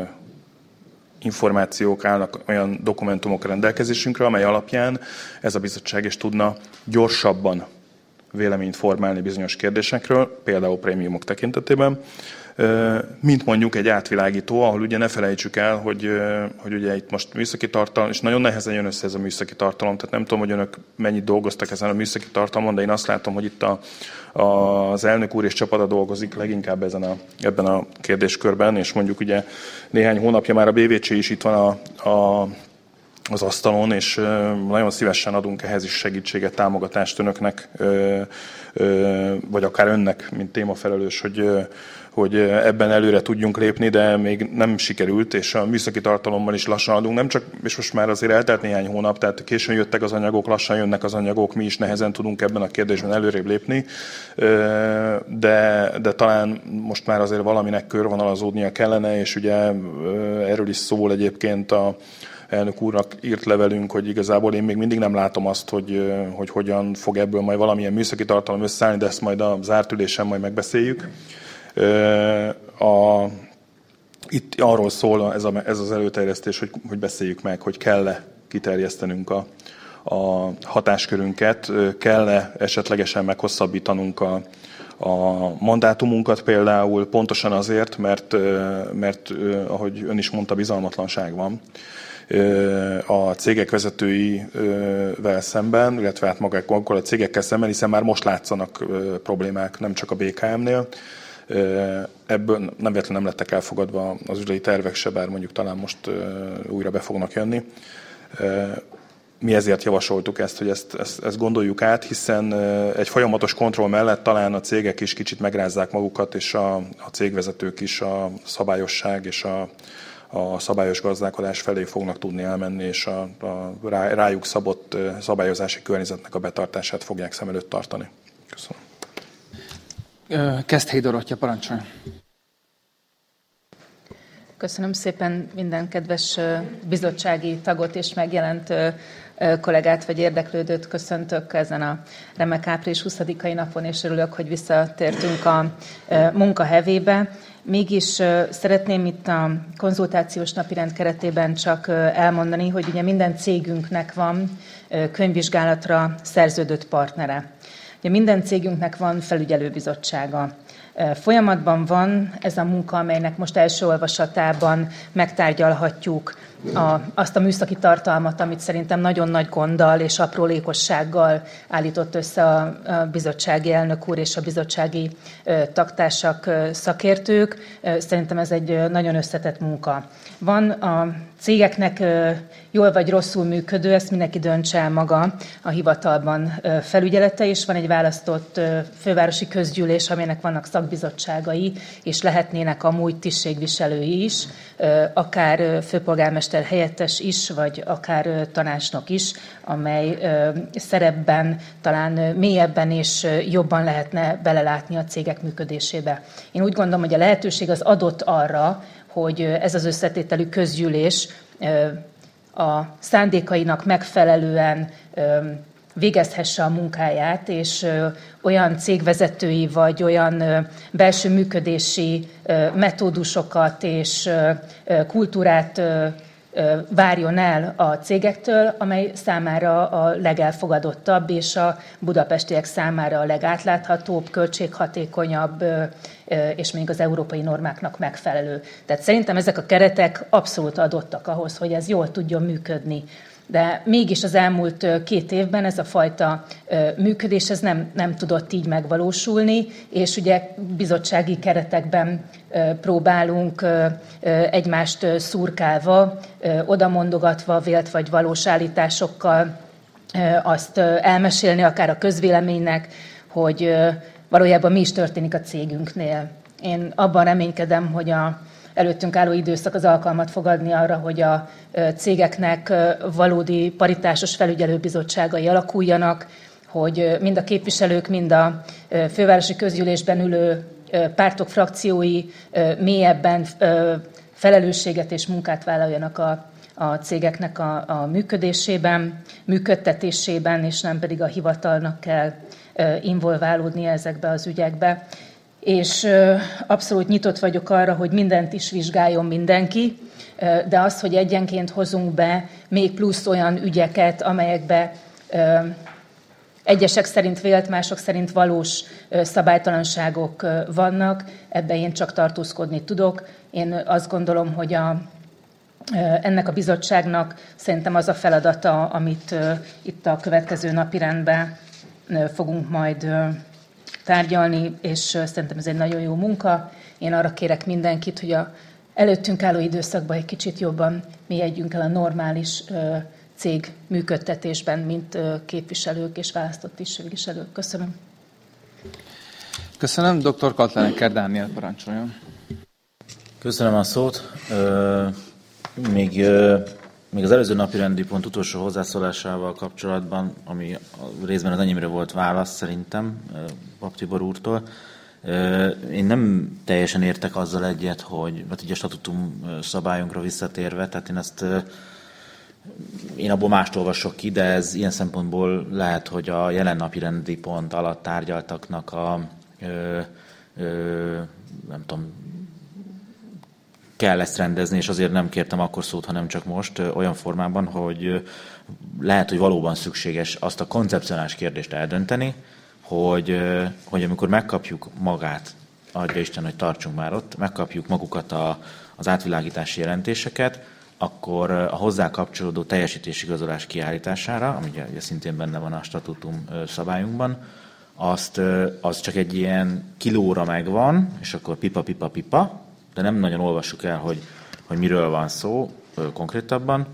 információk, állnak olyan dokumentumok rendelkezésünkre, amely alapján ez a bizottság is tudna gyorsabban véleményt formálni bizonyos kérdésekről, például prémiumok tekintetében, mint mondjuk egy átvilágító, ahol ugye ne felejtsük el, hogy, hogy ugye itt most műszaki tartalom, és nagyon nehezen jön össze ez a műszaki tartalom, tehát nem tudom, hogy önök mennyit dolgoztak ezen a műszaki tartalmon, de én azt látom, hogy itt a, a, az elnök úr és csapata dolgozik leginkább ezen a, ebben a kérdéskörben, és mondjuk ugye néhány hónapja már a bé vé cé is itt van a, a az asztalon, és nagyon szívesen adunk ehhez is segítséget, támogatást önöknek, vagy akár önnek, mint témafelelős, hogy, hogy ebben előre tudjunk lépni, de még nem sikerült, és a műszaki tartalommal is lassan adunk, nem csak, és most már azért eltelt néhány hónap, tehát későn jöttek az anyagok, lassan jönnek az anyagok, mi is nehezen tudunk ebben a kérdésben előrébb lépni, de, de talán most már azért valaminek körvonalazódnia kellene, és ugye erről is szól egyébként a elnök úrnak írt levelünk, hogy igazából én még mindig nem látom azt, hogy, hogy hogyan fog ebből majd valamilyen műszaki tartalom összeállni, de ezt majd a zárt ülésen majd megbeszéljük. A, itt arról szól ez, a, ez az előterjesztés, hogy, hogy beszéljük meg, hogy kell-e kiterjesztenünk a, a hatáskörünket, kell-e esetlegesen meghosszabbítanunk a, a mandátumunkat például, pontosan azért, mert, mert ahogy ön is mondta, bizalmatlanság van a cégek vezetőivel szemben, illetve hát magákkal a cégekkel szemben, hiszen már most látszanak problémák, nem csak a bé ká em-nél. Ebből nem véletlenül nem lettek elfogadva az üzleti tervek se, bár mondjuk talán most újra be fognak jönni. Mi ezért javasoltuk ezt, hogy ezt, ezt, ezt gondoljuk át, hiszen egy folyamatos kontroll mellett talán a cégek is kicsit megrázzák magukat, és a, a cégvezetők is a szabályosság és a a szabályos gazdálkodás felé fognak tudni elmenni, és a, a rájuk szabott szabályozási környezetnek a betartását fogják szem előtt tartani. Köszönöm. Keszthelyi Dorottya, parancsolj! Köszönöm szépen minden kedves bizottsági tagot és megjelent kollégát vagy érdeklődőt köszöntök ezen a remek április huszadikai napon, és örülök, hogy visszatértünk a munka hevébe. Mégis szeretném itt a konzultációs napirend keretében csak elmondani, hogy ugye minden cégünknek van könyvvizsgálatra szerződött partnere. Ugye minden cégünknek van felügyelőbizottsága. Folyamatban van ez a munka, amelynek most első olvasatában megtárgyalhatjuk a, azt a műszaki tartalmat, amit szerintem nagyon nagy gonddal és aprólékossággal állított össze a, a bizottsági elnök úr és a bizottsági ö, tagtársak, ö, szakértők. Ö, szerintem ez egy ö, nagyon összetett munka. Van a cégeknek ö, jól vagy rosszul működő, ezt mindenki döntse el maga a hivatalban ö, felügyelete, és van egy választott ö, fővárosi közgyűlés, amelynek vannak szakbizottságai, és lehetnének amúgy tisztségviselői is, ö, akár ö, főpolgármester helyettes is, vagy akár tanácsnok is, amely szerepben talán mélyebben és jobban lehetne belelátni a cégek működésébe. Én úgy gondolom, hogy a lehetőség az adott arra, hogy ez az összetételű közgyűlés a szándékainak megfelelően végezhesse a munkáját, és olyan cégvezetői vagy olyan belső működési metódusokat és kultúrát várjon el a cégektől, amely számára a legelfogadottabb, és a budapestiek számára a legátláthatóbb, költséghatékonyabb, és még az európai normáknak megfelelő. Tehát szerintem ezek a keretek abszolút adottak ahhoz, hogy ez jól tudjon működni. De mégis az elmúlt két évben ez a fajta működés ez nem, nem tudott így megvalósulni, és ugye bizottsági keretekben próbálunk egymást szurkálva, odamondogatva, vélt vagy valós állításokkal azt elmesélni, akár a közvéleménynek, hogy valójában mi is történik a cégünknél. Én abban reménykedem, hogy a előttünk álló időszak az alkalmat fog adni arra, hogy a cégeknek valódi paritásos felügyelőbizottságai alakuljanak, hogy mind a képviselők, mind a fővárosi közgyűlésben ülő pártok, frakciói mélyebben felelősséget és munkát vállaljanak a, a cégeknek a, a működésében, működtetésében, és nem pedig a hivatalnak kell involválódni ezekbe az ügyekbe. És abszolút nyitott vagyok arra, hogy mindent is vizsgáljon mindenki, de az, hogy egyenként hozunk be még plusz olyan ügyeket, amelyekbe egyesek szerint vélt, mások szerint valós szabálytalanságok vannak, ebben én csak tartózkodni tudok. Én azt gondolom, hogy a, ennek a bizottságnak szerintem az a feladata, amit itt a következő napirendben fogunk majd tárgyalni, és szerintem ez egy nagyon jó munka. Én arra kérek mindenkit, hogy a előttünk álló időszakban egy kicsit jobban mélyedjünk el a normális cég működtetésben, mint képviselők és választott tisztviselők. Köszönöm. Köszönöm. doktor Katlenecker Dániel, parancsoljon. Köszönöm a szót. Még, még az előző napi rendi pont utolsó hozzászólásával kapcsolatban, ami részben az enyémre volt válasz szerintem, Papp Tibor úrtól. Én nem teljesen értek azzal egyet, hogy hát így a statutum szabályunkra visszatérve, tehát én ezt én abból mást olvasok ki, de ez ilyen szempontból lehet, hogy a jelen napi rendi pont alatt tárgyaltaknak a ö, ö, nem tudom, kell ezt rendezni, és azért nem kértem akkor szót, hanem csak most olyan formában, hogy lehet, hogy valóban szükséges azt a koncepcionális kérdést eldönteni, hogy, hogy amikor megkapjuk magát, adja Isten, hogy tartsunk már ott, megkapjuk magukat a, az átvilágítási jelentéseket, akkor a hozzá kapcsolódó teljesítésigazolás kiállítására, ami ugye szintén benne van a statutum szabályunkban, azt, az csak egy ilyen kilóra megvan, és akkor pipa, pipa, pipa, de nem nagyon olvassuk el, hogy, hogy miről van szó konkrétabban,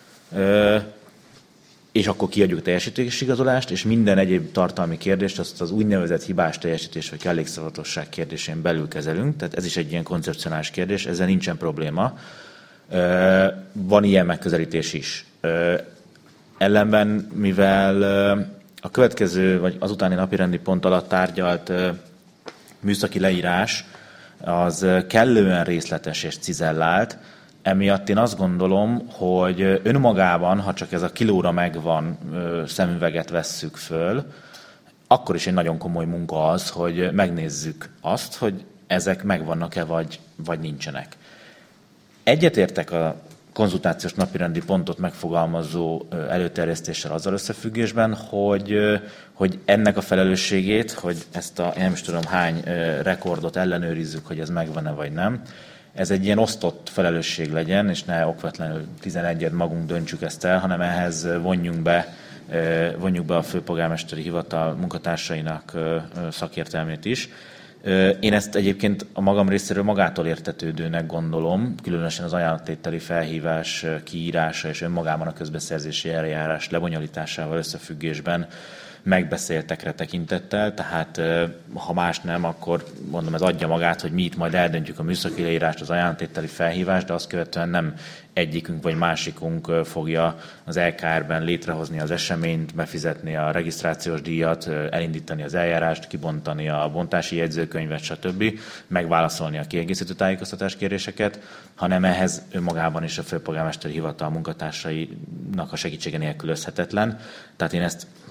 és akkor kiadjuk a teljesítésigazolást, és minden egyéb tartalmi kérdést azt az úgynevezett hibás teljesítés vagy kellékszavatosság kérdésén belül kezelünk, tehát ez is egy ilyen koncepcionális kérdés, ezzel nincsen probléma. Van ilyen megközelítés is. Ellenben, mivel a következő, vagy az utáni napirendi pont alatt tárgyalt műszaki leírás az kellően részletes és cizellált, emiatt én azt gondolom, hogy önmagában, ha csak ez a kilóra megvan, szemüveget vesszük föl, akkor is egy nagyon komoly munka az, hogy megnézzük azt, hogy ezek megvannak-e, vagy, vagy nincsenek. Egyetértek a konzultációs napirendi pontot megfogalmazó előterjesztéssel azzal összefüggésben, hogy, hogy ennek a felelősségét, hogy ezt a nem is tudom hány rekordot ellenőrizzük, hogy ez megvan-e vagy nem, ez egy ilyen osztott felelősség legyen, és ne okvetlenül tizenegyet magunk döntsük ezt el, hanem ehhez vonjunk be, vonjuk be a főpolgármesteri hivatal munkatársainak szakértelmét is. Én ezt egyébként a magam részéről magától értetődőnek gondolom, különösen az ajánlattételi felhívás kiírása és önmagában a közbeszerzési eljárás lebonyolításával összefüggésben megbeszéltekre tekintettel, tehát ha más nem, akkor mondom, ez adja magát, hogy mi itt majd eldöntjük a műszaki leírást, az ajánlattételi felhívást, de azt követően nem egyikünk vagy másikunk fogja az el ká er-ben létrehozni az eseményt, befizetni a regisztrációs díjat, elindítani az eljárást, kibontani a bontási jegyzőkönyvet, stb., megválaszolni a kiegészítő tájékoztatás kéréseket, hanem ehhez önmagában is a főpolgármesteri hivatal munkatársainak a segítsége nélkülözhetetlen. Tehát én ezt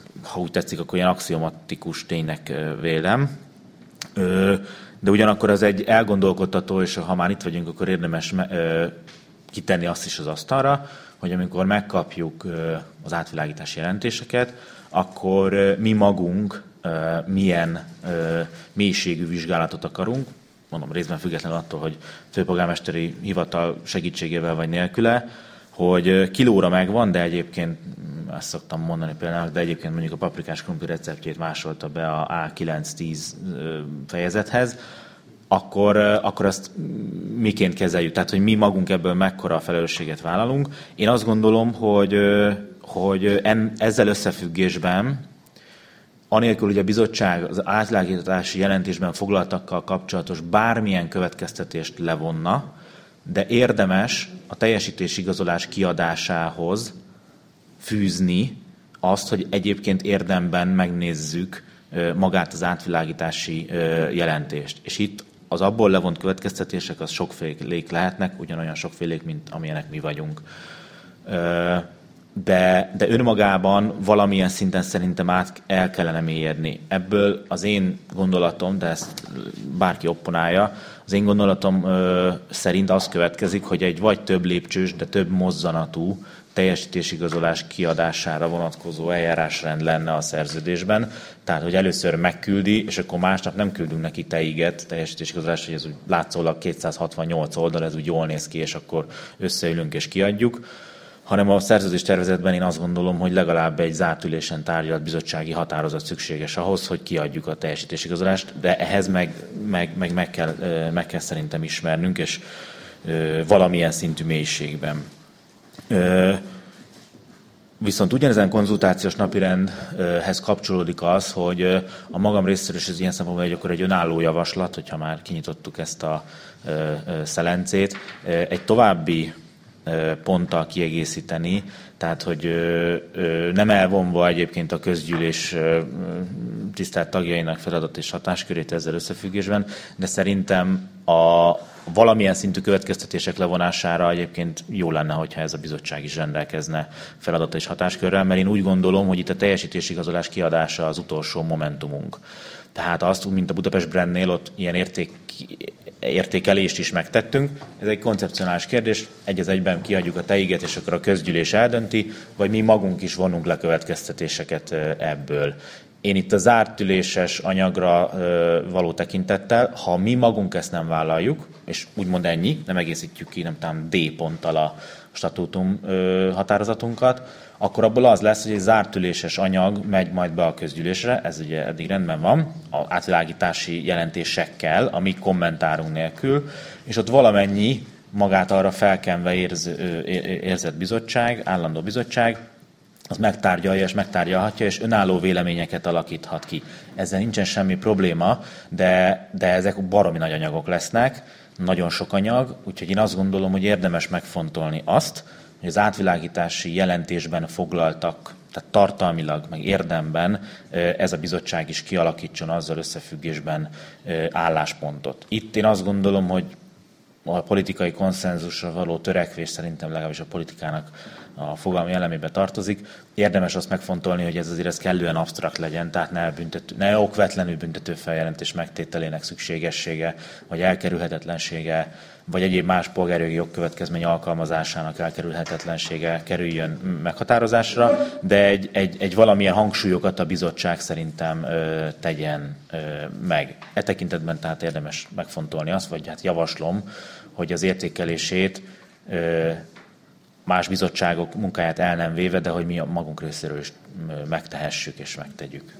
ha úgy tetszik, akkor ilyen axiomatikus ténynek vélem. De ugyanakkor ez egy elgondolkodtató, és ha már itt vagyunk, akkor érdemes kitenni azt is az asztalra, hogy amikor megkapjuk az átvilágítási jelentéseket, akkor mi magunk milyen mélységű vizsgálatot akarunk, mondom részben függetlenül attól, hogy főpolgármesteri hivatal segítségével vagy nélküle, hogy kilóra megvan, de egyébként, ezt szoktam mondani például, de egyébként mondjuk a paprikás krumpli receptjét másolta be a á kilenc tíz fejezethez, akkor, akkor azt miként kezeljük? Tehát, hogy mi magunk ebből mekkora felelősséget vállalunk. Én azt gondolom, hogy, hogy en, ezzel összefüggésben, anélkül, hogy a bizottság az átvilágítási jelentésben foglaltakkal kapcsolatos bármilyen következtetést levonna, de érdemes a teljesítésigazolás kiadásához fűzni azt, hogy egyébként érdemben megnézzük magát az átvilágítási jelentést. És itt az abból levont következtetések az sokfélék lehetnek, ugyanolyan sokfélék, mint amilyenek mi vagyunk. De, de önmagában valamilyen szinten szerintem át el kellene mélyedni. Ebből az én gondolatom, de ezt bárki opponálja, az én gondolatom ö, szerint az következik, hogy egy vagy több lépcsős, de több mozzanatú teljesítésigazolás kiadására vonatkozó eljárásrend lenne a szerződésben. Tehát, hogy először megküldi, és akkor másnap nem küldünk neki teiget, teljesítésigazolást, hogy ez úgy látszólag kétszázhatvannyolc oldal, ez úgy jól néz ki, és akkor összeülünk és kiadjuk, hanem a szerződés tervezetben én azt gondolom, hogy legalább egy zárt ülésen tárgyalt bizottsági határozat szükséges ahhoz, hogy kiadjuk a teljesítésigazolást, de ehhez meg, meg, meg, meg, kell, meg kell szerintem ismernünk, és valamilyen szintű mélységben. Viszont ugyanezen konzultációs napirendhez kapcsolódik az, hogy a magam részéről is ez ilyen szempontból egy, akkor egy önálló javaslat, hogyha már kinyitottuk ezt a szelencét, egy további ponttal kiegészíteni, tehát hogy nem elvonva egyébként a közgyűlés tisztelt tagjainak feladat és hatáskörét ezzel összefüggésben, de szerintem a valamilyen szintű következtetések levonására egyébként jó lenne, hogyha ez a bizottság is rendelkezne feladata és hatáskörrel, mert én úgy gondolom, hogy itt a teljesítésigazolás kiadása az utolsó momentumunk. Tehát azt, mint a Budapest Brandnél, ott ilyen érték, értékelést is megtettünk. Ez egy koncepcionális kérdés, egy az egyben kiadjuk a teiget, és akkor a közgyűlés eldönti, vagy mi magunk is vonunk le következtetéseket ebből. Én itt a zárt üléses anyagra való tekintettel, ha mi magunk ezt nem vállaljuk, és úgymond ennyi, nem egészítjük ki, nem tudom, D ponttal a statútum határozatunkat, akkor abból az lesz, hogy egy zárt üléses anyag megy majd be a közgyűlésre, ez ugye eddig rendben van, az átvilágítási jelentésekkel, a mi kommentárunk nélkül, és ott valamennyi magát arra felkenve érz, érzett bizottság, állandó bizottság, az megtárgyalja és megtárgyalhatja, és önálló véleményeket alakíthat ki. Ezzel nincsen semmi probléma, de, de ezek baromi nagy anyagok lesznek, nagyon sok anyag, úgyhogy én azt gondolom, hogy érdemes megfontolni azt, hogy az átvilágítási jelentésben foglaltak, tehát tartalmilag, meg érdemben ez a bizottság is kialakítson azzal összefüggésben álláspontot. Itt én azt gondolom, hogy a politikai konszenzusra való törekvés szerintem legalábbis a politikának a fogalmi elemébe tartozik. Érdemes azt megfontolni, hogy ez azért ez kellően absztrakt legyen, tehát ne, büntető, ne okvetlenül büntető feljelentés megtételének szükségessége, vagy elkerülhetetlensége, vagy egyéb más polgárjogi jogkövetkezmény alkalmazásának elkerülhetetlensége kerüljön meghatározásra, de egy, egy, egy valamilyen hangsúlyokat a bizottság szerintem ö, tegyen ö, meg. E tekintetben tehát érdemes megfontolni azt, vagy hát javaslom, hogy az értékelését ö, más bizottságok munkáját el nem véve, de hogy mi a magunk részéről is megtehessük és megtegyük.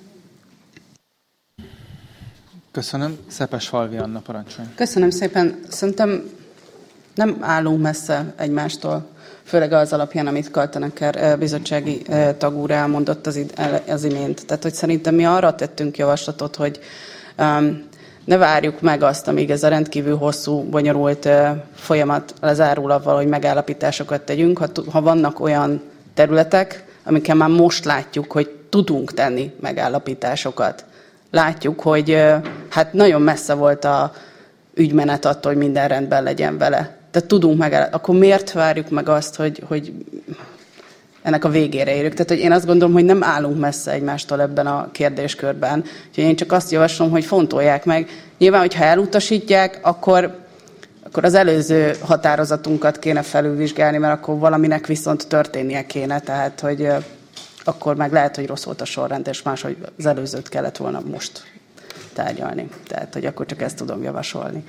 Köszönöm. Szepesfalvi Anna, parancsoljon. Köszönöm szépen. Szerintem nem állunk messze egymástól, főleg az alapján, amit Kaltenecker bizottsági tag úr elmondott az, az imént. Tehát, hogy szerintem mi arra tettünk javaslatot, hogy um, ne várjuk meg azt, amíg ez a rendkívül hosszú, bonyolult uh, folyamat lezárul avval, hogy megállapításokat tegyünk. Ha, ha vannak olyan területek, amikkel már most látjuk, hogy tudunk tenni megállapításokat. Látjuk, hogy uh, hát nagyon messze volt a ügymenet attól, hogy minden rendben legyen vele. Tehát tudunk megállapítani. Akkor miért várjuk meg azt, hogy, hogy ennek a végére érjük. Tehát, hogy én azt gondolom, hogy nem állunk messze egymástól ebben a kérdéskörben. Úgyhogy én csak azt javaslom, hogy fontolják meg. Nyilván, hogyha elutasítják, akkor, akkor az előző határozatunkat kéne felülvizsgálni, mert akkor valaminek viszont történnie kéne. Tehát, hogy akkor meg lehet, hogy rossz volt a sorrend, és máshogy az előzőt kellett volna most tárgyalni. Tehát, hogy akkor csak ezt tudom javasolni.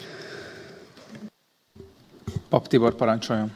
Papp Tibor, parancsoljon.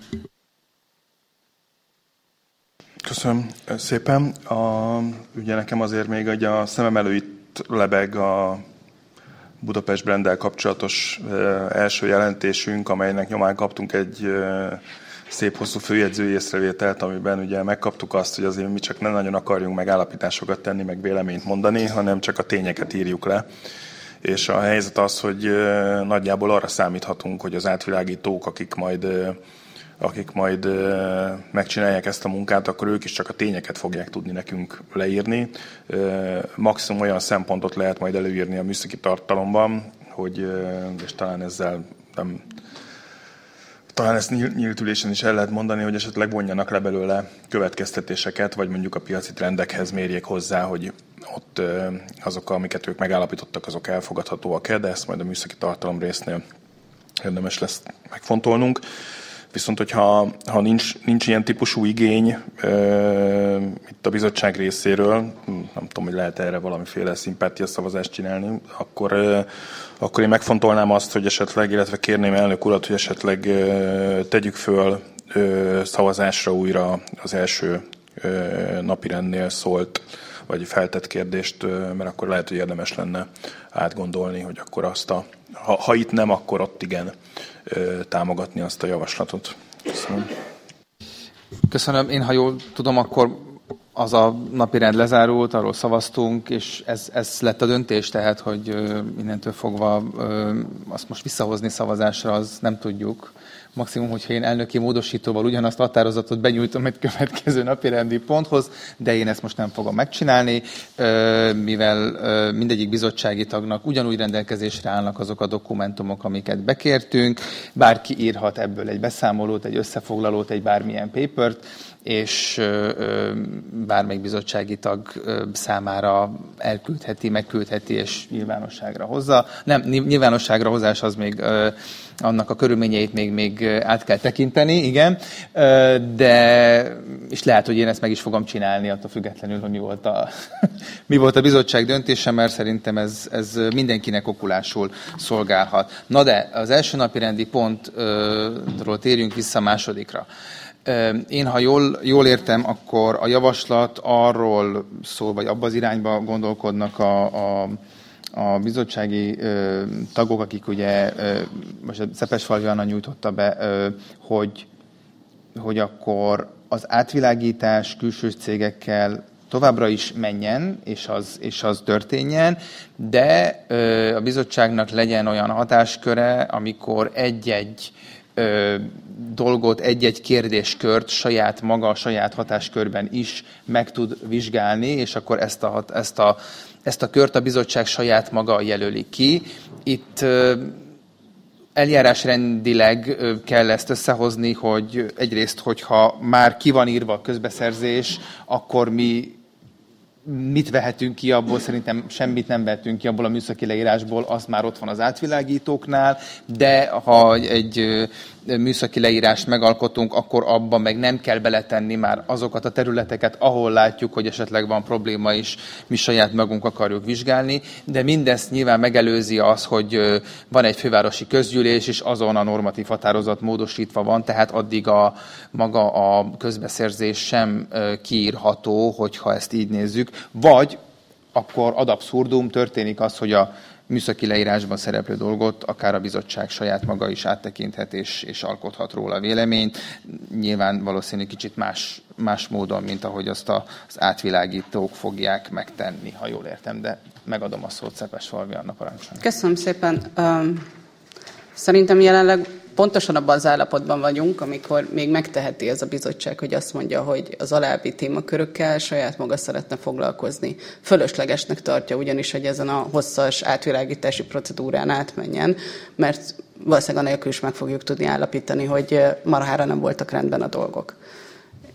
Köszönöm szépen. A, ugye nekem azért még egy a szemem előtt lebeg a Budapest Branddel kapcsolatos e, első jelentésünk, amelynek nyomán kaptunk egy e, szép hosszú főjegyző észrevételt, amiben ugye megkaptuk azt, hogy azért mi csak nem nagyon akarjunk megállapításokat tenni, meg véleményt mondani, hanem csak a tényeket írjuk le. És a helyzet az, hogy e, nagyjából arra számíthatunk, hogy az átvilágítók, akik majd e, akik majd megcsinálják ezt a munkát, akkor ők is csak a tényeket fogják tudni nekünk leírni. Maximum olyan szempontot lehet majd előírni a műszaki tartalomban, hogy, és talán ezzel nem, talán ezt nyílt ülésen is el lehet mondani, hogy esetleg vonjanak le belőle következtetéseket, vagy mondjuk a piaci trendekhez mérjék hozzá, hogy ott azok, amiket ők megállapítottak, azok elfogadhatóak-e, de ezt majd a műszaki tartalom résznél érdemes lesz megfontolnunk. Viszont, hogyha ha nincs, nincs ilyen típusú igény e, itt a bizottság részéről, nem tudom, hogy lehet erre valamiféle szimpátia szavazást csinálni, akkor, e, akkor én megfontolnám azt, hogy esetleg, illetve kérném elnök urat, hogy esetleg e, tegyük föl e, szavazásra újra az első e, napirendnél szólt, vagy feltett kérdést, e, mert akkor lehet, hogy érdemes lenne átgondolni, hogy akkor azt a, ha, ha itt nem, akkor ott igen, támogatni azt a javaslatot. Köszönöm. Köszönöm. Én, ha jól tudom, akkor az a napirend lezárult, arról szavaztunk, és ez, ez lett a döntés, tehát, hogy innentől fogva azt most visszahozni szavazásra, az nem tudjuk. Maximum, hogyha én elnöki módosítóval ugyanazt a határozatot benyújtom egy következő napirendi ponthoz, de én ezt most nem fogom megcsinálni, mivel mindegyik bizottsági tagnak ugyanúgy rendelkezésre állnak azok a dokumentumok, amiket bekértünk. Bárki írhat ebből egy beszámolót, egy összefoglalót, egy bármilyen papert, és bármelyik bizottsági tag számára elküldheti, megküldheti, és nyilvánosságra hozza. Nem, nyilvánosságra hozás az még annak a körülményeit még, még át kell tekinteni, igen, de és lehet, hogy én ezt meg is fogom csinálni, attól függetlenül, hogy mi volt a, mi volt a bizottság döntése, mert szerintem ez, ez mindenkinek okulásul szolgálhat. Na de az első napi rendi pontról térjünk vissza a másodikra. Én, ha jól, jól értem, akkor a javaslat arról szól, vagy abban az irányba gondolkodnak a, a, a bizottsági ö, tagok, akik ugye, ö, most a Szepesfalvi Anna nyújtotta be, ö, hogy, hogy akkor az átvilágítás külső cégekkel továbbra is menjen, és az, és az történjen, de ö, a bizottságnak legyen olyan hatásköre, amikor egy-egy Ö, dolgot, egy-egy kérdéskört saját maga, saját hatáskörben is meg tud vizsgálni, és akkor ezt a, ezt a, ezt a kört a bizottság saját maga jelöli ki. Itt ö, eljárásrendileg ö, kell ezt összehozni, hogy egyrészt, hogyha már ki van írva a közbeszerzés, akkor mi mit vehetünk ki abból? Szerintem semmit nem vehetünk ki abból a műszaki leírásból, az már ott van az átvilágítóknál, de ha egy műszaki leírást megalkotunk, akkor abban meg nem kell beletenni már azokat a területeket, ahol látjuk, hogy esetleg van probléma is, mi saját magunk akarjuk vizsgálni, de mindezt nyilván megelőzi az, hogy van egy fővárosi közgyűlés, és azon a normatív határozat módosítva van, tehát addig a maga a közbeszerzés sem kiírható, hogyha ezt így nézzük, vagy akkor ad abszurdum történik az, hogy a műszaki leírásban szereplő dolgot akár a bizottság saját maga is áttekinthet és, és alkothat róla véleményt. Nyilván valószínűleg kicsit más, más módon, mint ahogy azt a, az átvilágítók fogják megtenni, ha jól értem, de megadom a szót Szepesfalvi Anna, parancsoljon. Köszönöm szépen. Um, szerintem jelenleg pontosan abban az állapotban vagyunk, amikor még megteheti ez a bizottság, hogy azt mondja, hogy az alábbi témakörökkel saját maga szeretne foglalkozni. Fölöslegesnek tartja ugyanis, hogy ezen a hosszas átvilágítási procedúrán átmenjen, mert valószínűleg anélkül is meg fogjuk tudni állapítani, hogy marhára nem voltak rendben a dolgok.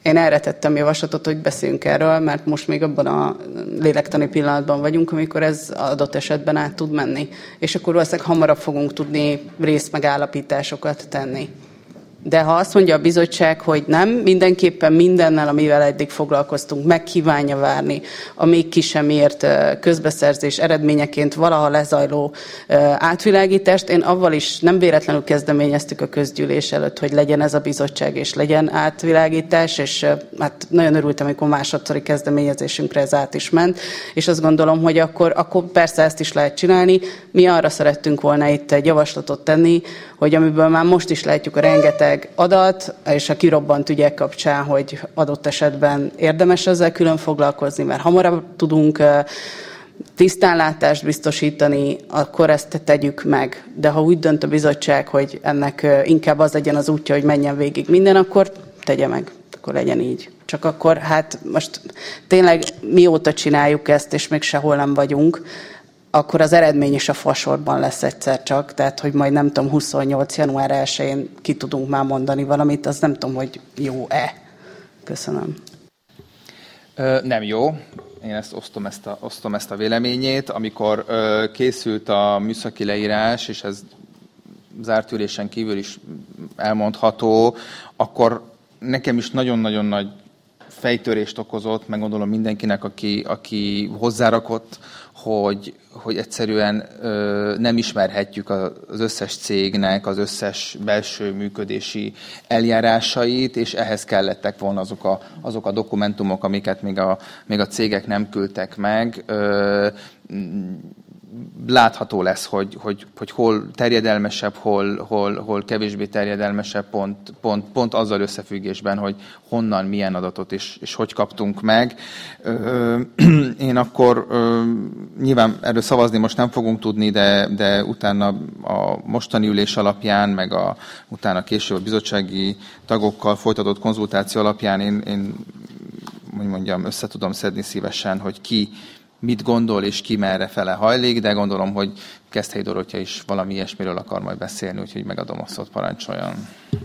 Én erre tettem javaslatot, hogy beszéljünk erről, mert most még abban a lélektani pillanatban vagyunk, amikor ez adott esetben át tud menni. És akkor valószínűleg hamarabb fogunk tudni részmegállapításokat tenni. De ha azt mondja a bizottság, hogy nem, mindenképpen mindennel, amivel eddig foglalkoztunk, meg kívánja várni a még ki sem ért közbeszerzés eredményeként valaha lezajló átvilágítást. Én avval is nem véletlenül kezdeményeztük a közgyűlés előtt, hogy legyen ez a bizottság, és legyen átvilágítás, és hát nagyon örültem, amikor másodszori kezdeményezésünkre ez át is ment, és azt gondolom, hogy akkor, akkor persze ezt is lehet csinálni. Mi arra szerettünk volna itt egy javaslatot tenni, hogy amiből már most is látjuk a rengeteg adat, és a kirobbant ügyek kapcsán, hogy adott esetben érdemes ezzel külön foglalkozni, mert hamarabb tudunk tisztánlátást biztosítani, akkor ezt tegyük meg. De ha úgy dönt a bizottság, hogy ennek inkább az legyen az útja, hogy menjen végig minden, akkor tegye meg, akkor legyen így. Csak akkor, hát most tényleg mióta csináljuk ezt, és még sehol nem vagyunk, akkor az eredmény is a fasorban lesz egyszer csak, tehát hogy majd nem tudom, huszonnyolc január elsején ki tudunk már mondani valamit, az nem tudom, hogy jó-e. Köszönöm. Ö, nem jó. Én ezt osztom, ezt a, osztom ezt a véleményét. Amikor ö, készült a műszaki leírás, és ez zárt ülésen kívül is elmondható, akkor nekem is nagyon-nagyon nagy fejtörést okozott, meg gondolom mindenkinek, aki, aki hozzárakott, hogy, hogy egyszerűen ö, nem ismerhetjük az összes cégnek az összes belső működési eljárásait, és ehhez kellettek volna azok a, azok a dokumentumok, amiket még a, még a cégek nem küldtek meg. Ö, látható lesz, hogy, hogy, hogy hol terjedelmesebb, hol, hol, hol kevésbé terjedelmesebb, pont, pont, pont azzal összefüggésben, hogy honnan, milyen adatot és, és hogy kaptunk meg. Én akkor nyilván erről szavazni most nem fogunk tudni, de, de utána a mostani ülés alapján, meg a, utána később a bizottsági tagokkal folytatott konzultáció alapján én, én hogy mondjam, össze tudom szedni szívesen, hogy ki mit gondol és ki merre fele hajlik, de gondolom, hogy Keszthelyi Dorottya is valami ilyesmiről akar majd beszélni, úgyhogy megadom a szót, parancsoljon.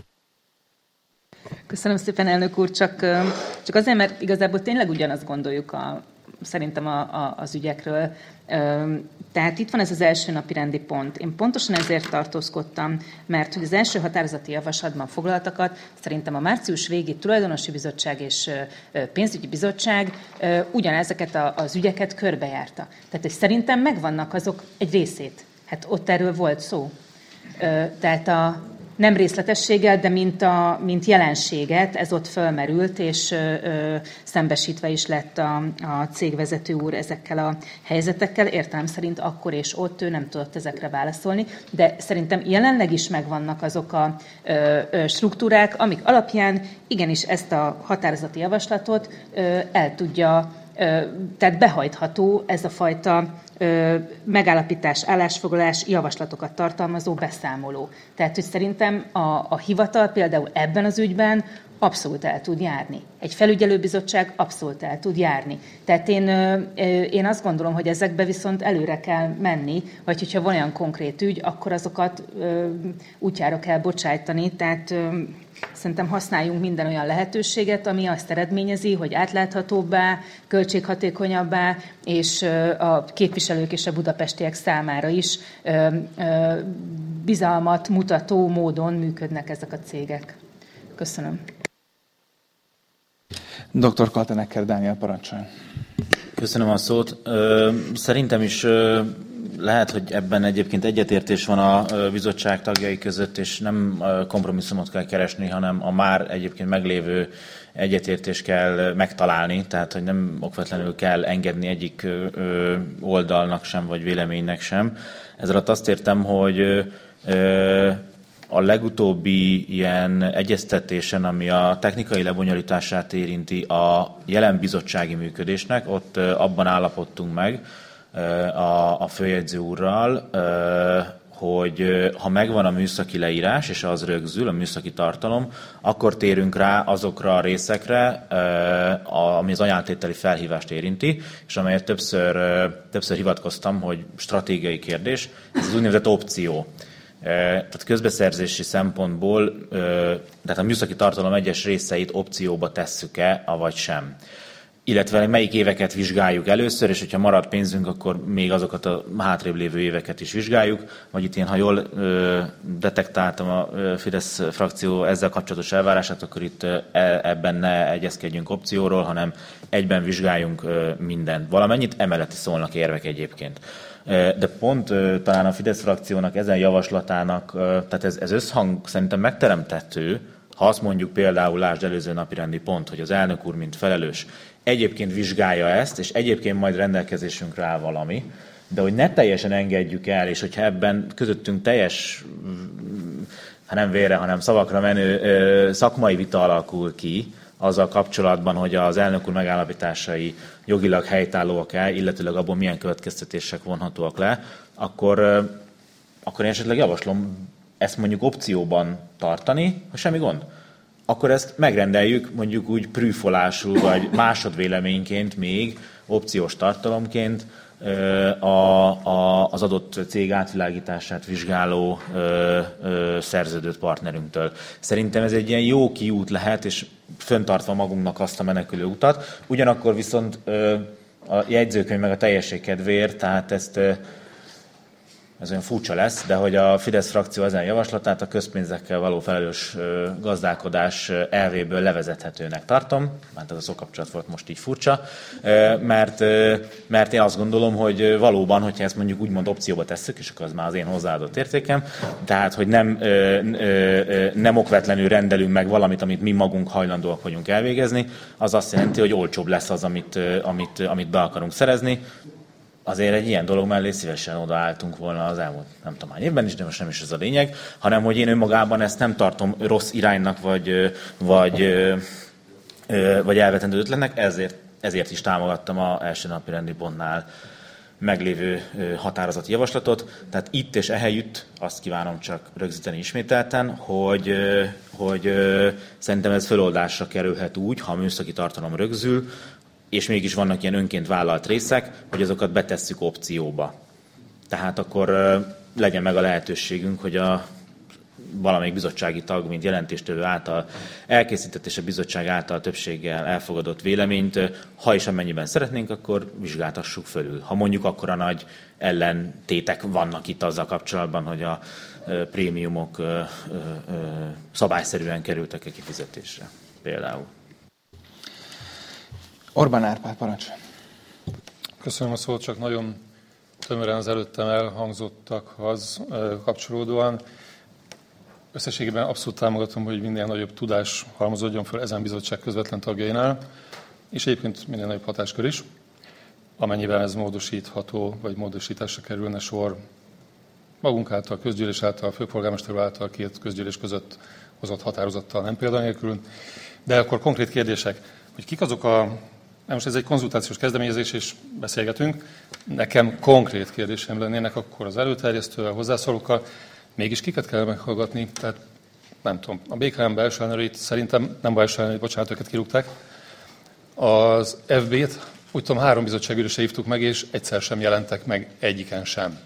Köszönöm szépen, elnök úr, csak, csak azért, mert igazából tényleg ugyanazt gondoljuk a, szerintem a, a, az ügyekről. Tehát itt van ez az első napi rendi pont. Én pontosan ezért tartózkodtam, mert hogy az első határozati javaslatban foglaltakat szerintem a március végi tulajdonosi bizottság és pénzügyi bizottság ugyanezeket az ügyeket körbejárta. Tehát hogy szerintem megvannak azok egy részét. Hát ott erről volt szó. Tehát a nem részletességgel, de mint, a, mint jelenséget, ez ott fölmerült, és ö, ö, szembesítve is lett a, a cégvezető úr ezekkel a helyzetekkel. Értelem szerint akkor és ott ő nem tudott ezekre válaszolni, de szerintem jelenleg is megvannak azok a ö, ö, struktúrák, amik alapján igenis ezt a határozati javaslatot ö, el tudja, ö, tehát behajtható ez a fajta Ö, megállapítás, állásfoglalás, javaslatokat tartalmazó beszámoló. Tehát, hogy szerintem a, a hivatal például ebben az ügyben abszolút el tud járni. Egy felügyelőbizottság abszolút el tud járni. Tehát én, ö, én azt gondolom, hogy ezekbe viszont előre kell menni, vagy hogyha van olyan konkrét ügy, akkor azokat ö, útjára kell bocsájtani. Tehát ö, szerintem használjunk minden olyan lehetőséget, ami azt eredményezi, hogy átláthatóbbá, költséghatékonyabbá, és a képviselők és a budapestiek számára is bizalmat mutató módon működnek ezek a cégek. Köszönöm. doktor Kaltenecker Dániel, parancsoljon. Köszönöm a szót. Szerintem is lehet, hogy ebben egyébként egyetértés van a bizottság tagjai között, és nem kompromisszumot kell keresni, hanem a már egyébként meglévő egyetértést kell megtalálni, tehát hogy nem okvetlenül kell engedni egyik oldalnak sem, vagy véleménynek sem. Ez alatt azt értem, hogy a legutóbbi ilyen egyeztetésen, ami a technikai lebonyolítását érinti a jelen bizottsági működésnek, ott abban állapodtunk meg a, a főjegyző úrral, hogy ha megvan a műszaki leírás, és az rögzül, a műszaki tartalom, akkor térünk rá azokra a részekre, ami az ajánltételi felhívást érinti, és amelyet többször, többször hivatkoztam, hogy stratégiai kérdés, ez az úgynevezett opció. Tehát közbeszerzési szempontból, tehát a műszaki tartalom egyes részeit opcióba tesszük-e, avagy sem. Illetve melyik éveket vizsgáljuk először, és hogyha marad pénzünk, akkor még azokat a hátrébb lévő éveket is vizsgáljuk. Vagy itt én, ha jól ö, detektáltam a Fidesz frakció ezzel kapcsolatos elvárását, akkor itt ö, ebben ne egyezkedjünk opcióról, hanem egyben vizsgáljunk ö, mindent. Valamennyit emellett is szólnak érvek egyébként. De pont ö, talán a Fidesz frakciónak ezen javaslatának, ö, tehát ez, ez összhang szerintem megteremtető, ha azt mondjuk például, lásd előző napirendi pont, hogy az elnök úr, mint felelős, egyébként vizsgálja ezt, és egyébként majd rendelkezésünkre áll valami, de hogy ne teljesen engedjük el, és hogyha ebben közöttünk teljes, ha nem vére, hanem szavakra menő szakmai vita alakul ki, azzal kapcsolatban, hogy az elnök úr megállapításai jogilag helytállóak-e, illetőleg abból milyen következtetések vonhatóak le, akkor, akkor én esetleg javaslom ezt mondjuk opcióban tartani, ha semmi gond. Akkor ezt megrendeljük mondjuk úgy prüfolásul, vagy másodvéleményként még, opciós tartalomként a, a, az adott cég átvilágítását vizsgáló ö, ö, szerződött partnerünktől. Szerintem ez egy ilyen jó kiút lehet, és föntartva magunknak azt a menekülő utat. Ugyanakkor viszont ö, a jegyzőkönyv meg a teljesség kedvéért, tehát ezt ö, ez olyan furcsa lesz, de hogy a Fidesz frakció ezen javaslatát a közpénzekkel való felelős gazdálkodás elvéből levezethetőnek tartom, mert ez a szókapcsolat volt most így furcsa, mert, mert én azt gondolom, hogy valóban, hogyha ezt mondjuk úgymond opcióba tesszük, és akkor az már az én hozzáadott értékem, tehát, hogy nem, nem okvetlenül rendelünk meg valamit, amit mi magunk hajlandóak vagyunk elvégezni, az azt jelenti, hogy olcsóbb lesz az, amit, amit, amit be akarunk szerezni. Azért egy ilyen dolog mellé szívesen odaálltunk volna az elmúlt nem tudom hány évben is, de most nem is ez a lényeg, hanem hogy én önmagában ezt nem tartom rossz iránynak, vagy, vagy, vagy elvetendő ötletnek, ezért, ezért is támogattam az első napi rendi pontnál meglévő határozati javaslatot. Tehát itt és ehelyütt azt kívánom csak rögzíteni ismételten, hogy, hogy szerintem ez föloldásra kerülhet úgy, ha a műszaki tartalom rögzül, és mégis vannak ilyen önként vállalt részek, hogy azokat betesszük opcióba. Tehát akkor legyen meg a lehetőségünk, hogy a valamelyik bizottsági tag, mint jelentéstevő által elkészített és a bizottság által többséggel elfogadott véleményt, ha és amennyiben szeretnénk, akkor vizsgáltassuk fölül. Ha mondjuk akkora nagy ellentétek vannak itt azzal kapcsolatban, hogy a prémiumok szabályszerűen kerültek-e kifizetésre például. Orbán Árpád, parancs. Köszönöm a szót, csak nagyon tömören az előttem elhangzottakhoz kapcsolódóan. Összességében abszolút támogatom, hogy minél nagyobb tudás halmozódjon fel ezen bizottság közvetlen tagjainál, és egyébként minél nagyobb hatáskör is, amennyiben ez módosítható, vagy módosításra kerülne sor magunk által, közgyűlés által, főpolgármester által két közgyűlés között hozott határozattal, nem példanélkül. De akkor konkrét kérdések, hogy kik azok a... Most ez egy konzultációs kezdeményezés, és beszélgetünk. Nekem konkrét kérdéseim lennének akkor az előterjesztővel, hozzászólókkal. Mégis kiket kell meghallgatni? Tehát nem tudom, a bé ká em belső ellenőrét szerintem nem belső ellenőrét, bocsánat, őket kirúgták. Az ef bé-t úgy tudom, három bizottságülésre hívtuk meg, és egyszer sem jelentek meg, egyiken sem.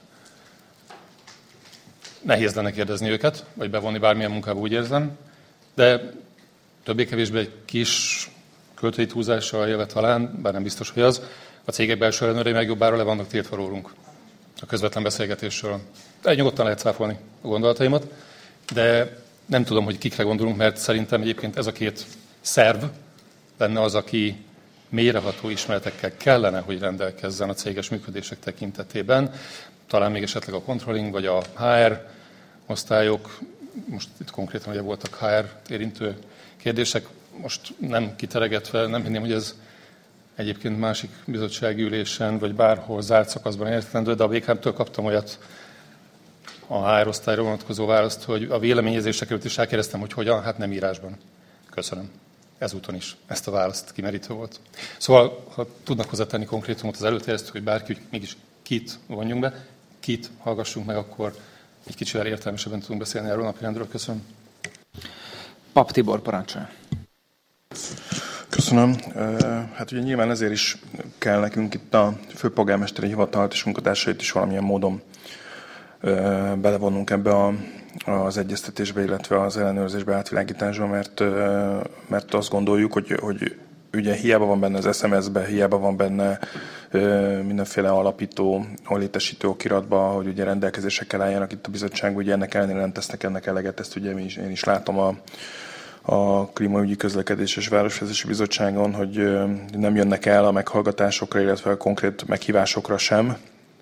Nehéz lenne kérdezni őket, vagy bevonni bármilyen munkába, úgy érzem. De többé-kevésbé egy kis költői túlzással élve talán, bár nem biztos, hogy az, a cégek belső ellenőrei meg jobbára le vannak tiltva rólunk a közvetlen beszélgetésről. De nyugodtan lehet cáfolni a gondolataimat, de nem tudom, hogy kikre gondolunk, mert szerintem egyébként ez a két szerv lenne az, aki mélyreható ismeretekkel kellene, hogy rendelkezzen a céges működések tekintetében. Talán még esetleg a controlling vagy a há er osztályok, most itt konkrétan ugye voltak há er-t érintő kérdések, most nem kiteregetve, nem hinném, hogy ez egyébként másik bizottsági ülésen, vagy bárhol zárt szakaszban értendő, de a bé ká em-től kaptam olyat a há er osztályra vonatkozó választ, hogy a véleményezések előtt is elkérdeztem, hogy hogyan, hát nem írásban. Köszönöm. Ezúton is ezt a választ kimerítő volt. Szóval, ha tudnak hozzátenni konkrétumot az előterjesztő, hogy bárki, hogy mégis kit vonjunk be, kit hallgassunk meg, akkor egy kicsivel értelmesebben tudunk beszélni erről a napirendről. Köszönöm. Pap Tibor, parancsolja. Köszönöm. Hát ugye nyilván ezért is kell nekünk itt a főpolgármesteri hivatalt és munkatársait is valamilyen módon belevonnunk ebbe a, az egyeztetésbe, illetve az ellenőrzésbe, átvilágításba, mert, mert azt gondoljuk, hogy, hogy ugye hiába van benne az es em es-be, hiába van benne mindenféle alapító, létesítő okiratba, hogy ugye rendelkezésekkel álljanak itt a bizottságban, ugye ennek ellenére nem tesznek ennek eleget, ezt ugye én is látom a, a Klímaügyi Közlekedés és Városvezetési Bizottságon, hogy nem jönnek el a meghallgatásokra, illetve a konkrét meghívásokra sem.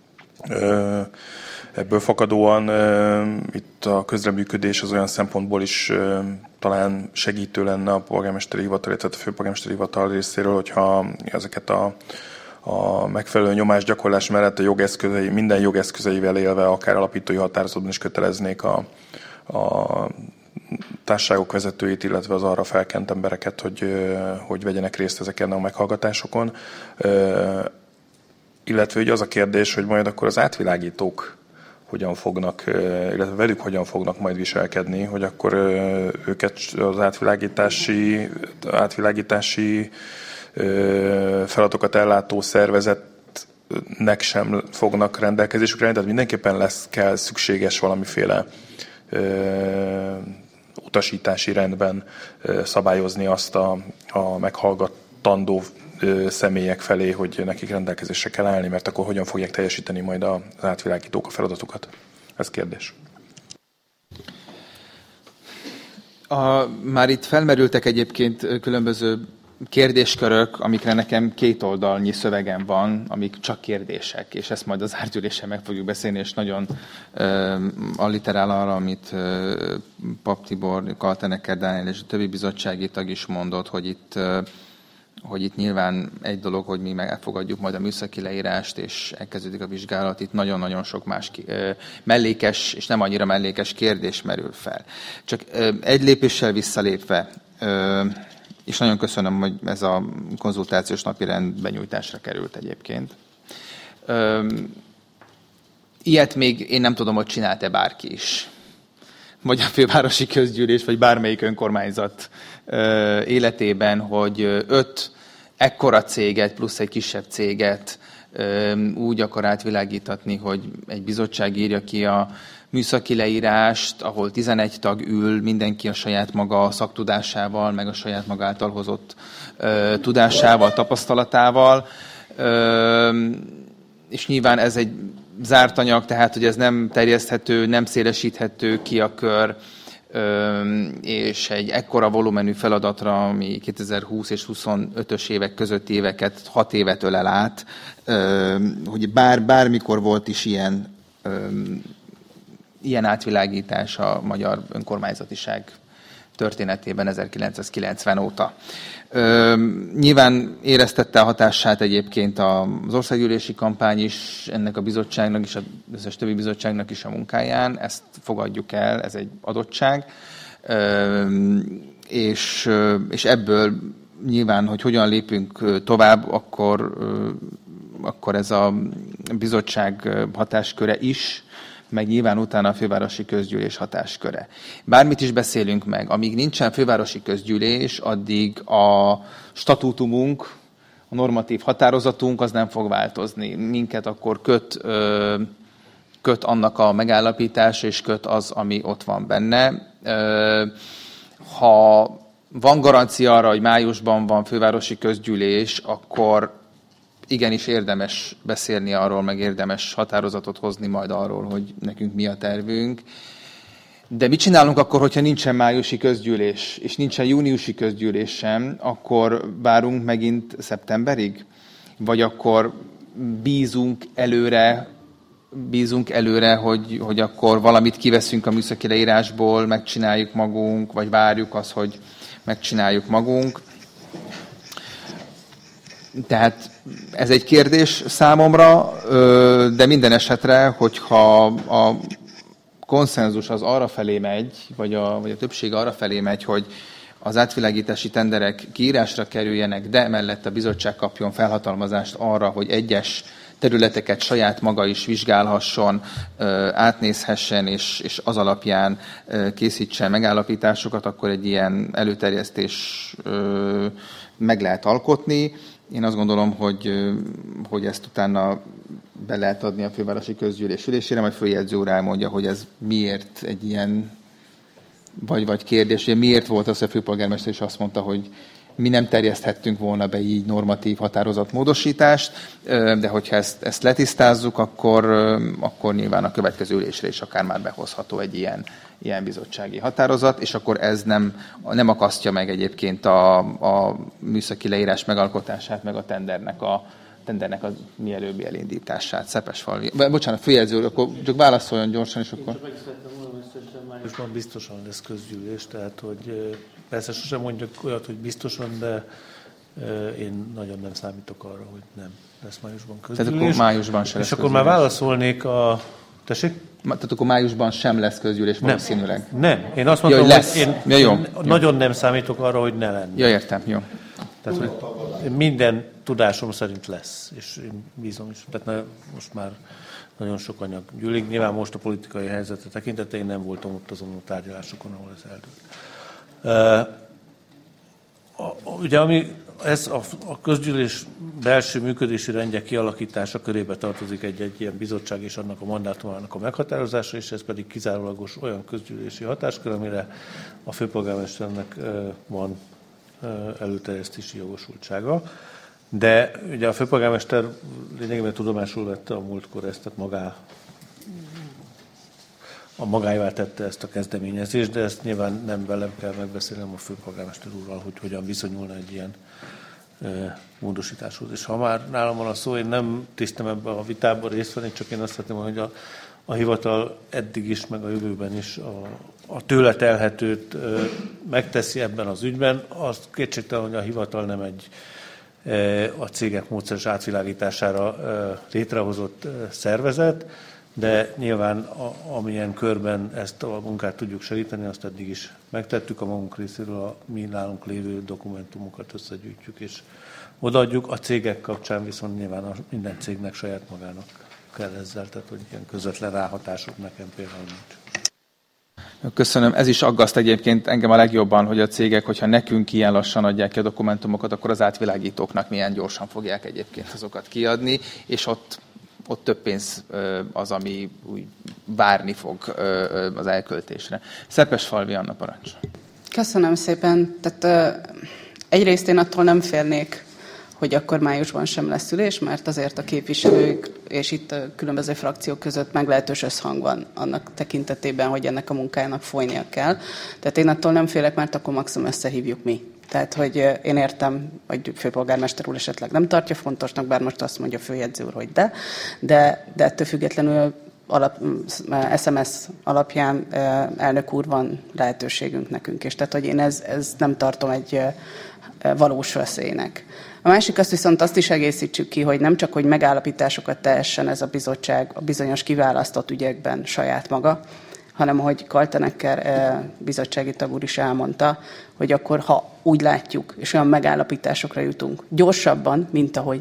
Ebből fakadóan itt a közreműködés az olyan szempontból is talán segítő lenne a polgármesteri hivatal, illetve a főpolgármesteri hivatal részéről, hogyha ezeket a, a megfelelő nyomásgyakorlás mellett a jogeszközei, minden jogeszközeivel élve, akár alapítói határozatban is köteleznék a, a társaságok vezetőit, illetve az arra felkent embereket, hogy, hogy vegyenek részt ezeken a meghallgatásokon. Illetve ugye az a kérdés, hogy majd akkor az átvilágítók hogyan fognak, illetve velük hogyan fognak majd viselkedni, hogy akkor őket az átvilágítási, átvilágítási feladatokat ellátó szervezetnek sem fognak rendelkezésükre, tehát mindenképpen lesz, kell szükséges valamiféle utasítási rendben szabályozni azt a, a meghallgatandó személyek felé, hogy nekik rendelkezésre kell állni, mert akkor hogyan fogják teljesíteni majd az átvilágítók a feladatokat? Ez kérdés. A, már itt felmerültek egyébként különböző kérdéskörök, amikre nekem két oldalnyi szövegem van, amik csak kérdések, és ezt majd az árgyűlésen meg fogjuk beszélni, és nagyon uh, alliterál arra, amit uh, Pap Tibor, Kaltenecker Dániel és a többi bizottsági tag is mondott, hogy itt uh, hogy itt nyilván egy dolog, hogy mi meg elfogadjuk majd a műszaki leírást, és elkezdődik a vizsgálat, itt nagyon-nagyon sok más ki, ö, mellékes, és nem annyira mellékes kérdés merül fel. Csak ö, egy lépéssel visszalépve, ö, és nagyon köszönöm, hogy ez a konzultációs napirend benyújtásra került egyébként. Ö, ilyet még én nem tudom, hogy csinált-e bárki is. Vagy a fővárosi közgyűlés, vagy bármelyik önkormányzat ö, életében, hogy öt ekkora céget plusz egy kisebb céget ö, úgy akar átvilágítatni, hogy egy bizottság írja ki a műszaki leírást, ahol tizenegy tag ül, mindenki a saját maga szaktudásával, meg a saját maga által hozott ö, tudásával, tapasztalatával. Ö, és nyilván ez egy zárt anyag, tehát hogy ez nem terjeszthető, nem szélesíthető ki a kör, és egy ekkora volumenű feladatra, ami kétezer-húsz és huszonötös évek közötti éveket, hat évet ölel át, hogy bár, bármikor volt is ilyen, ilyen átvilágítás a magyar önkormányzatiság történetében ezerkilencszázkilencven óta. Ö, nyilván éreztette a hatását egyébként az országgyűlési kampány is, ennek a bizottságnak és az összes többi bizottságnak is a munkáján, ezt fogadjuk el, ez egy adottság, ö, és, és ebből nyilván, hogy hogyan lépünk tovább, akkor, akkor ez a bizottság hatásköre is, meg nyilván utána a fővárosi közgyűlés hatásköre. Bármit is beszélünk meg, amíg nincsen fővárosi közgyűlés, addig a statútumunk, a normatív határozatunk az nem fog változni. Minket akkor köt, köt annak a megállapítása, és köt az, ami ott van benne. Ha van garancia arra, hogy májusban van fővárosi közgyűlés, akkor igenis érdemes beszélni arról, meg érdemes határozatot hozni majd arról, hogy nekünk mi a tervünk. De mit csinálunk akkor, hogyha nincsen májusi közgyűlés, és nincsen júniusi közgyűlés sem, akkor várunk megint szeptemberig? Vagy akkor bízunk előre, bízunk előre, hogy, hogy akkor valamit kiveszünk a műszaki leírásból, megcsináljuk magunk, vagy várjuk azt, hogy megcsináljuk magunk? Tehát ez egy kérdés számomra, de minden esetre, hogyha a konszenzus az arra felé megy, vagy a, vagy a többség arra felé megy, hogy, az átvilágítási tenderek kiírásra kerüljenek, de emellett a bizottság kapjon felhatalmazást arra, hogy egyes területeket saját maga is vizsgálhasson, átnézhessen, és, és az alapján készítsen megállapításokat, akkor egy ilyen előterjesztés meg lehet alkotni. Én azt gondolom, hogy, hogy ezt utána be lehet adni a fővárosi közgyűlés ülésére, majd főjegyző úr elmondja, hogy ez miért egy ilyen vagy, vagy kérdés, hogy miért volt az, hogy a főpolgármester is azt mondta, hogy mi nem terjeszthettünk volna be így normatív határozatmódosítást, de hogyha ezt, ezt letisztázzuk, akkor, akkor nyilván a következő ülésre is akár már behozható egy ilyen, ilyen bizottsági határozat, és akkor ez nem, nem akasztja meg egyébként a, a műszaki leírás megalkotását, meg a tendernek a, tendernek a mielőbbi elindítását. Szepesfalvi. Bocsánat, főjegyző úr, akkor csak válaszoljon gyorsan, és akkor... Májusban biztosan lesz közgyűlés, tehát hogy persze sosem mondjuk olyat, hogy biztosan, de én nagyon nem számítok arra, hogy nem lesz májusban közgyűlés. Tehát akkor májusban sem lesz. És akkor már válaszolnék a... Tessék? Tehát akkor májusban sem lesz közgyűlés valószínűleg. Nem, nem. Én azt mondom, ja, hogy, lesz. hogy én, ja, jó. én nagyon nem számítok arra, hogy ne lenne. Ja, értem, jó. Tehát, hogy minden tudásom szerint lesz, és én bízom is. Tehát ne, most már nagyon sok anyag gyűlik. Nyilván most a politikai helyzetre tekintetén nem voltam ott azon a tárgyalásokon, ahol ez eldőlt. Uh, ugye ami ez a, a közgyűlés belső működési rendje kialakítása körébe tartozik egy-egy ilyen bizottság és annak a mandátumának a meghatározása, és ez pedig kizárólagos olyan közgyűlési hatáskör, amire a főpolgármesternek uh, van uh, előterjesztési jogosultsága. De ugye a főpolgármester lényegében tudomásul vette a múltkor ezt, tehát magá, a magáévá tette ezt a kezdeményezést, de ezt nyilván nem velem kell megbeszélnem a főpolgármester úrral, hogy hogyan viszonyulna egy ilyen e, módosításhoz. És ha már nálam van a szó, én nem tisztem ebbe a vitában részt venni, csak én azt szeretném, hogy a, a hivatal eddig is, meg a jövőben is a, a tőle telhetőt e, megteszi ebben az ügyben. Azt kétségtelen, hogy a hivatal nem egy a cégek módszeres átvilágítására létrehozott szervezet, de nyilván a, amilyen körben ezt a munkát tudjuk segíteni, azt eddig is megtettük. A magunk részéről a mi nálunk lévő dokumentumokat összegyűjtjük és odaadjuk. A cégek kapcsán viszont nyilván a, minden cégnek saját magának kell ezzel, tehát hogy ilyen közvetlen ráhatások nekem például nincs. Köszönöm. Ez is aggaszt egyébként engem a legjobban, hogy a cégek, hogyha nekünk ilyen lassan adják ki a dokumentumokat, akkor az átvilágítóknak milyen gyorsan fogják egyébként azokat kiadni, és ott, ott több pénz az, ami úgy várni fog az elköltésre. Szepesfalvi Anna, parancs. Köszönöm szépen. Tehát egyrészt én attól nem félnék, hogy akkor májusban sem lesz ülés, mert azért a képviselők és itt a különböző frakciók között meglehetős összhang van annak tekintetében, hogy ennek a munkájának folynia kell. Tehát én attól nem félek, mert akkor maximum összehívjuk mi. Tehát, hogy én értem, hogy főpolgármester úr esetleg nem tartja fontosnak, bár most azt mondja a főjegyző úr, hogy de, de, de ettől függetlenül alap, es em es alapján elnök úr van lehetőségünk nekünk. És tehát, hogy én ez, ez nem tartom egy valós veszélynek. A másik azt viszont azt is egészítsük ki, hogy nem csak, hogy megállapításokat tehessen ez a bizottság a bizonyos kiválasztott ügyekben saját maga, hanem hogy Kaltenecker bizottsági tag úr is elmondta, hogy akkor, ha úgy látjuk, és olyan megállapításokra jutunk gyorsabban, mint ahogy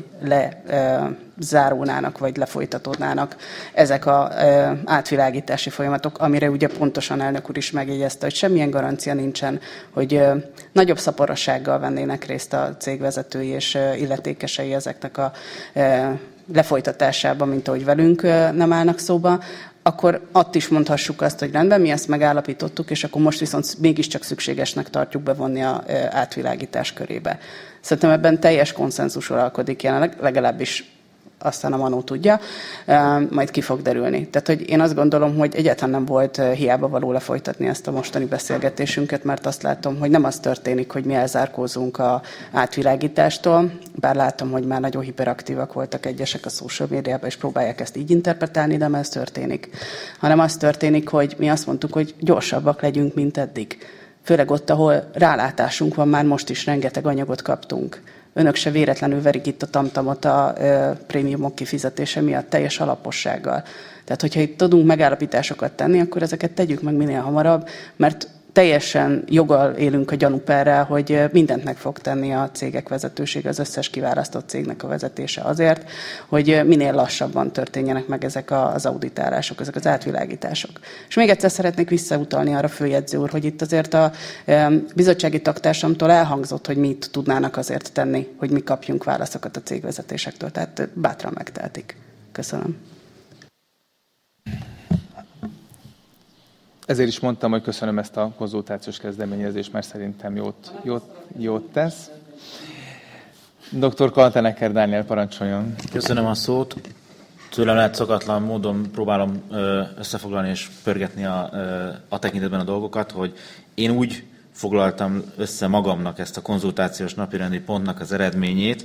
lezárulnának, vagy lefolytatódnának ezek az átvilágítási folyamatok, amire ugye pontosan elnök úr is megjegyezte, hogy semmilyen garancia nincsen, hogy nagyobb szaporossággal vennének részt a cégvezetői és illetékesei ezeknek a lefolytatásában, mint ahogy velünk nem állnak szóba, akkor ott is mondhassuk azt, hogy rendben, mi ezt megállapítottuk, és akkor most viszont mégiscsak szükségesnek tartjuk bevonni a átvilágítás körébe. Szerintem ebben teljes konszenzus uralkodik jelenleg, legalábbis aztán a Manó tudja, majd ki fog derülni. Tehát, hogy én azt gondolom, hogy egyáltalán nem volt hiába való lefolytatni ezt a mostani beszélgetésünket, mert azt látom, hogy nem az történik, hogy mi elzárkózunk az átvilágítástól, bár látom, hogy már nagyon hiperaktívak voltak egyesek a social médiában, és próbálják ezt így interpretálni, de nem ez történik. Hanem az történik, hogy mi azt mondtuk, hogy gyorsabbak legyünk, mint eddig. Főleg ott, ahol rálátásunk van, már most is rengeteg anyagot kaptunk. Önök se véletlenül verik itt a tamtamot a e, prémiumok kifizetése miatt teljes alapossággal. Tehát, hogyha itt tudunk megállapításokat tenni, akkor ezeket tegyük meg minél hamarabb, mert teljesen joggal élünk a gyanúperrel, hogy mindent meg fog tenni a cégek vezetősége, az összes kiválasztott cégnek a vezetése azért, hogy minél lassabban történjenek meg ezek az auditálások, ezek az átvilágítások. És még egyszer szeretnék visszautalni arra, főjegyző úr, hogy itt azért a bizottsági taktársamtól elhangzott, hogy mit tudnának azért tenni, hogy mi kapjunk válaszokat a cégvezetésektől. Tehát bátran megtehetik. Köszönöm. Ezért is mondtam, hogy köszönöm ezt a konzultációs kezdeményezést, mert szerintem jót, jót, jót tesz. doktor Kaltenecker Dániel, parancsoljon. Köszönöm a szót. Tőlem lehet szokatlan módon próbálom összefoglalni és pörgetni a, a tekintetben a dolgokat, hogy én úgy foglaltam össze magamnak ezt a konzultációs napirendi pontnak az eredményét,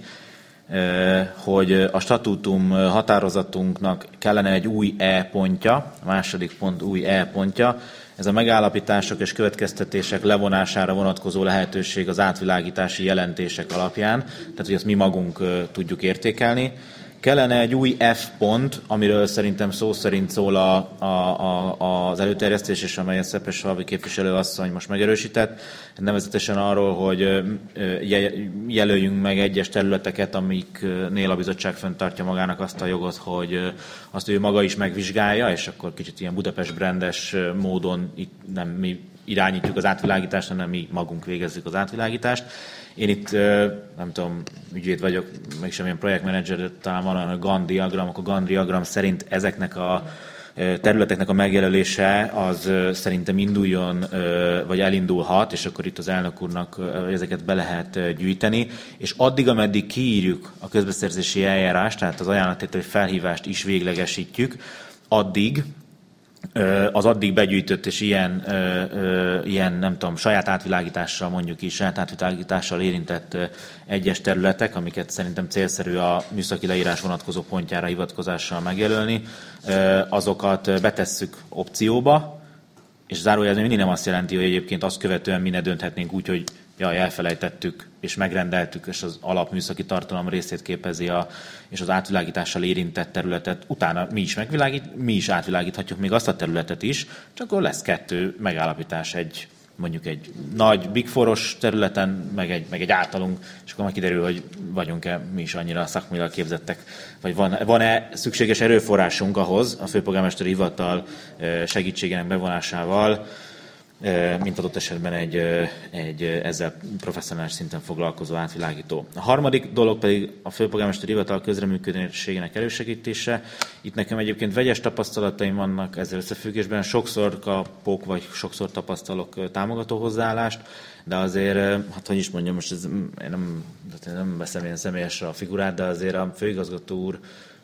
hogy a statútum határozatunknak kellene egy új E-pontja, a második pont új E-pontja. Ez a megállapítások és következtetések levonására vonatkozó lehetőség az átvilágítási jelentések alapján, tehát hogy ezt mi magunk tudjuk értékelni. Kellene egy új F pont, amiről szerintem szó szerint szól a, a, a, az előterjesztés, és amelyet Szepes Alvi képviselőasszony most megerősített, nevezetesen arról, hogy jelöljünk meg egyes területeket, amiknél a bizottság fenntartja magának azt a jogot, hogy azt ő maga is megvizsgálja, és akkor kicsit ilyen Budapest brandes módon itt nem mi irányítjuk az átvilágítást, hanem mi magunk végezzük az átvilágítást. Én itt, nem tudom, ügyvéd vagyok, meg semmilyen projektmenedzser, talán van a Gantt diagram, akkor Gantt diagram szerint ezeknek a területeknek a megjelölése az szerintem induljon, vagy elindulhat, és akkor itt az elnök úrnak ezeket be lehet gyűjteni, és addig, ameddig kiírjuk a közbeszerzési eljárást, tehát az ajánlattételi felhívást is véglegesítjük, addig az addig begyűjtött és ilyen, ilyen, nem tudom, saját átvilágítással mondjuk is, saját átvilágítással érintett egyes területek, amiket szerintem célszerű a műszaki leírás vonatkozó pontjára hivatkozással megjelölni, azokat betesszük opcióba, és zárójelben mindig nem azt jelenti, hogy egyébként azt követően mi ne dönthetnénk úgy, hogy jaj, elfelejtettük, és megrendeltük, és az alapműszaki tartalom részét képezi, a, és az átvilágítással érintett területet utána mi is, megvilágít, mi is átvilágíthatjuk még azt a területet is, csak akkor lesz kettő megállapítás, egy mondjuk egy nagy Big Four-os területen, meg egy, meg egy általunk, és akkor majd kiderül, hogy vagyunk-e mi is annyira szakmailag képzettek, vagy van, van-e szükséges erőforrásunk ahhoz, a főpolgármesteri hivatal segítségének bevonásával, mint adott esetben egy, egy ezzel professzionális szinten foglalkozó átvilágító. A harmadik dolog pedig a főpolgármesteri hivatal közreműködésének elősegítése. Itt nekem egyébként vegyes tapasztalataim vannak ezzel összefüggésben. Sokszor kapok, vagy sokszor tapasztalok támogató hozzáállást, de azért, hát hogy is mondjam, most ez, én nem, nem veszem ilyen személyesre a figurát, de azért a főigazgató úr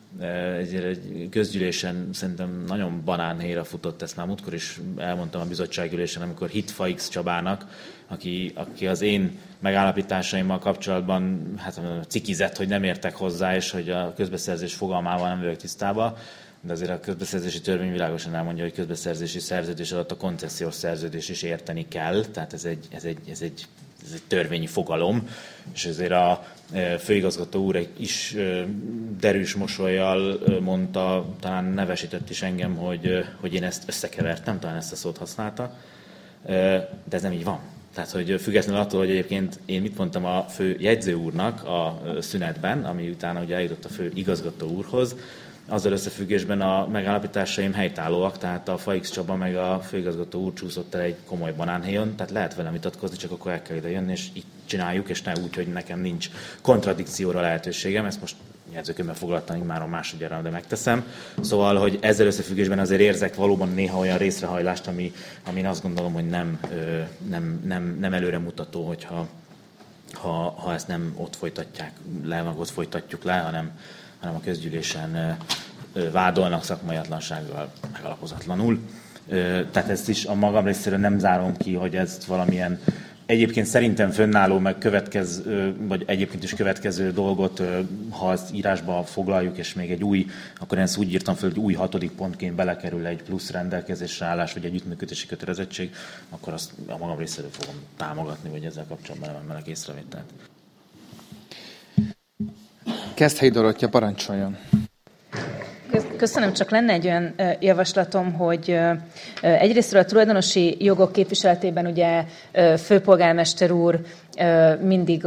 egy közgyűlésen szerintem nagyon banánhéjra futott, ezt már múltkor is elmondtam a bizottsággyűlésen, amikor Hitfa X Csabának, aki, aki az én megállapításaimmal kapcsolatban hát, cikizett, hogy nem értek hozzá, és hogy a közbeszerzés fogalmával nem vagyok tisztában, de azért a közbeszerzési törvény világosan elmondja, hogy közbeszerzési szerződés alatt a koncesziós szerződés is érteni kell, tehát ez egy, ez egy, ez egy, ez egy törvényi fogalom, és ezért a főigazgató úr is derűs mosollyal mondta, talán nevesített is engem, hogy, hogy én ezt összekevertem, talán ezt a szót használta, de ez nem így van. Tehát, hogy függetlenül attól, hogy egyébként én mit mondtam a fő jegyző úrnak a szünetben, ami utána ugye eljutott a fő igazgató úrhoz, azzal összefüggésben a megállapításaim helytállóak, tehát a Fa X Csaba meg a főigazgató úr csúszott el egy komoly banánhéjon, tehát lehet velem vitatkozni, csak akkor el kell ide jönni, és így csináljuk, és ne úgy, hogy nekem nincs kontradikcióra lehetőségem, ezt most jegyzőkönyvben foglaltam, már a másodjára, de megteszem. Szóval, hogy ezzel összefüggésben azért érzek valóban néha olyan részrehajlást, ami, amin azt gondolom, hogy nem, nem, nem, nem előremutató, hogyha ha, ha ezt nem ott folytatják le, meg ott folytatjuk le, hanem hanem a közgyűlésen vádolnak szakmaiatlansággal megalapozatlanul. Tehát ezt is a magam részéről nem zárom ki, hogy ezt valamilyen egyébként szerintem fönnálló, meg következő, vagy egyébként is következő dolgot, ha ezt írásba foglaljuk, és még egy új, akkor én ezt úgy írtam fel, hogy új hatodik pontként belekerül egy plusz rendelkezésre állás, vagy együttműködési kötelezettség, akkor azt a magam részéről fogom támogatni, vagy ezzel kapcsolatban nem emelek észrevételt. Keszthelyi Dorottya, parancsoljon. Köszönöm, csak lenne egy olyan javaslatom, hogy egyrésztről a tulajdonosi jogok képviseletében ugye főpolgármester úr mindig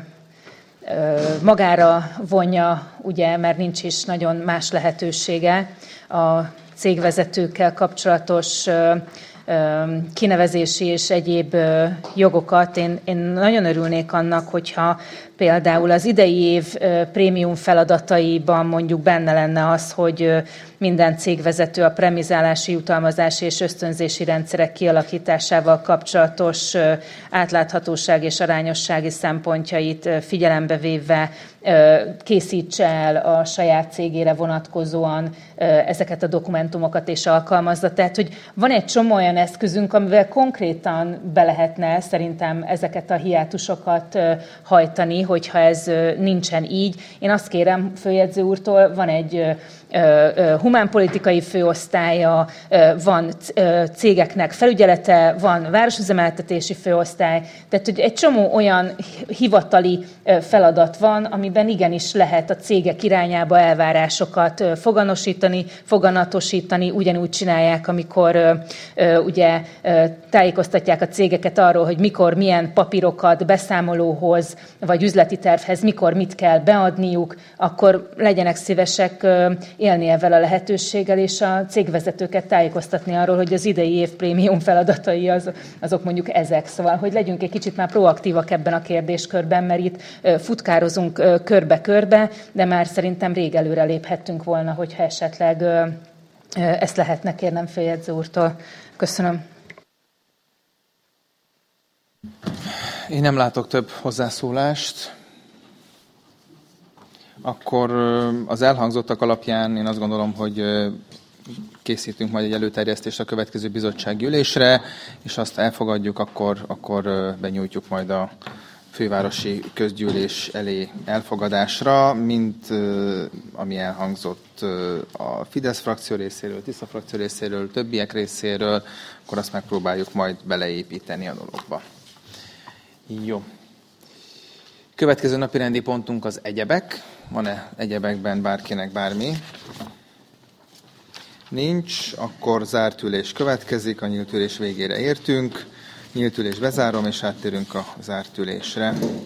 magára vonja, ugye, mert nincs is nagyon más lehetősége a cégvezetőkkel kapcsolatos kinevezési és egyéb jogokat. Én, én nagyon örülnék annak, hogyha például az idei év prémium feladataiban mondjuk benne lenne az, hogy minden cégvezető a premizálási, jutalmazási és ösztönzési rendszerek kialakításával kapcsolatos átláthatóság és arányossági szempontjait figyelembe véve készítse el a saját cégére vonatkozóan ezeket a dokumentumokat és alkalmazza. Tehát, hogy van egy csomó olyan eszközünk, amivel konkrétan be lehetne szerintem ezeket a hiátusokat hajtani, hogyha ez nincsen így. Én azt kérem főjegyző úrtól, van egy humánpolitikai főosztálya, van cégeknek felügyelete, van városüzemeltetési főosztály, tehát hogy egy csomó olyan hivatali feladat van, amiben igenis lehet a cégek irányába elvárásokat foganosítani, foganatosítani, ugyanúgy csinálják, amikor ugye tájékoztatják a cégeket arról, hogy mikor milyen papírokat beszámolóhoz, vagy üzleti tervhez, mikor mit kell beadniuk, akkor legyenek szívesek élni ezzel a lehetőséggel, és a cégvezetőket tájékoztatni arról, hogy az idei év prémium feladatai az, azok mondjuk ezek. Szóval, hogy legyünk egy kicsit már proaktívak ebben a kérdéskörben, mert itt futkározunk körbe-körbe, de már szerintem rég előre léphettünk volna, hogyha esetleg ezt lehetne kérnem főjegyző úrtól. Köszönöm. Én nem látok több hozzászólást. Akkor az elhangzottak alapján én azt gondolom, hogy készítünk majd egy előterjesztést a következő bizottsági ülésre, és azt elfogadjuk, akkor, akkor benyújtjuk majd a fővárosi közgyűlés elé elfogadásra, mint ami elhangzott a Fidesz frakció részéről, Tisza frakció részéről, többiek részéről, akkor azt megpróbáljuk majd beleépíteni a dologba. Jó. Következő napi rendi pontunk az egyebek. Van-e egyebekben bárkinek bármi? Nincs, akkor zárt ülés következik, a nyílt ülés végére értünk. Nyílt ülés bezárom, és áttérünk a zárt ülésre.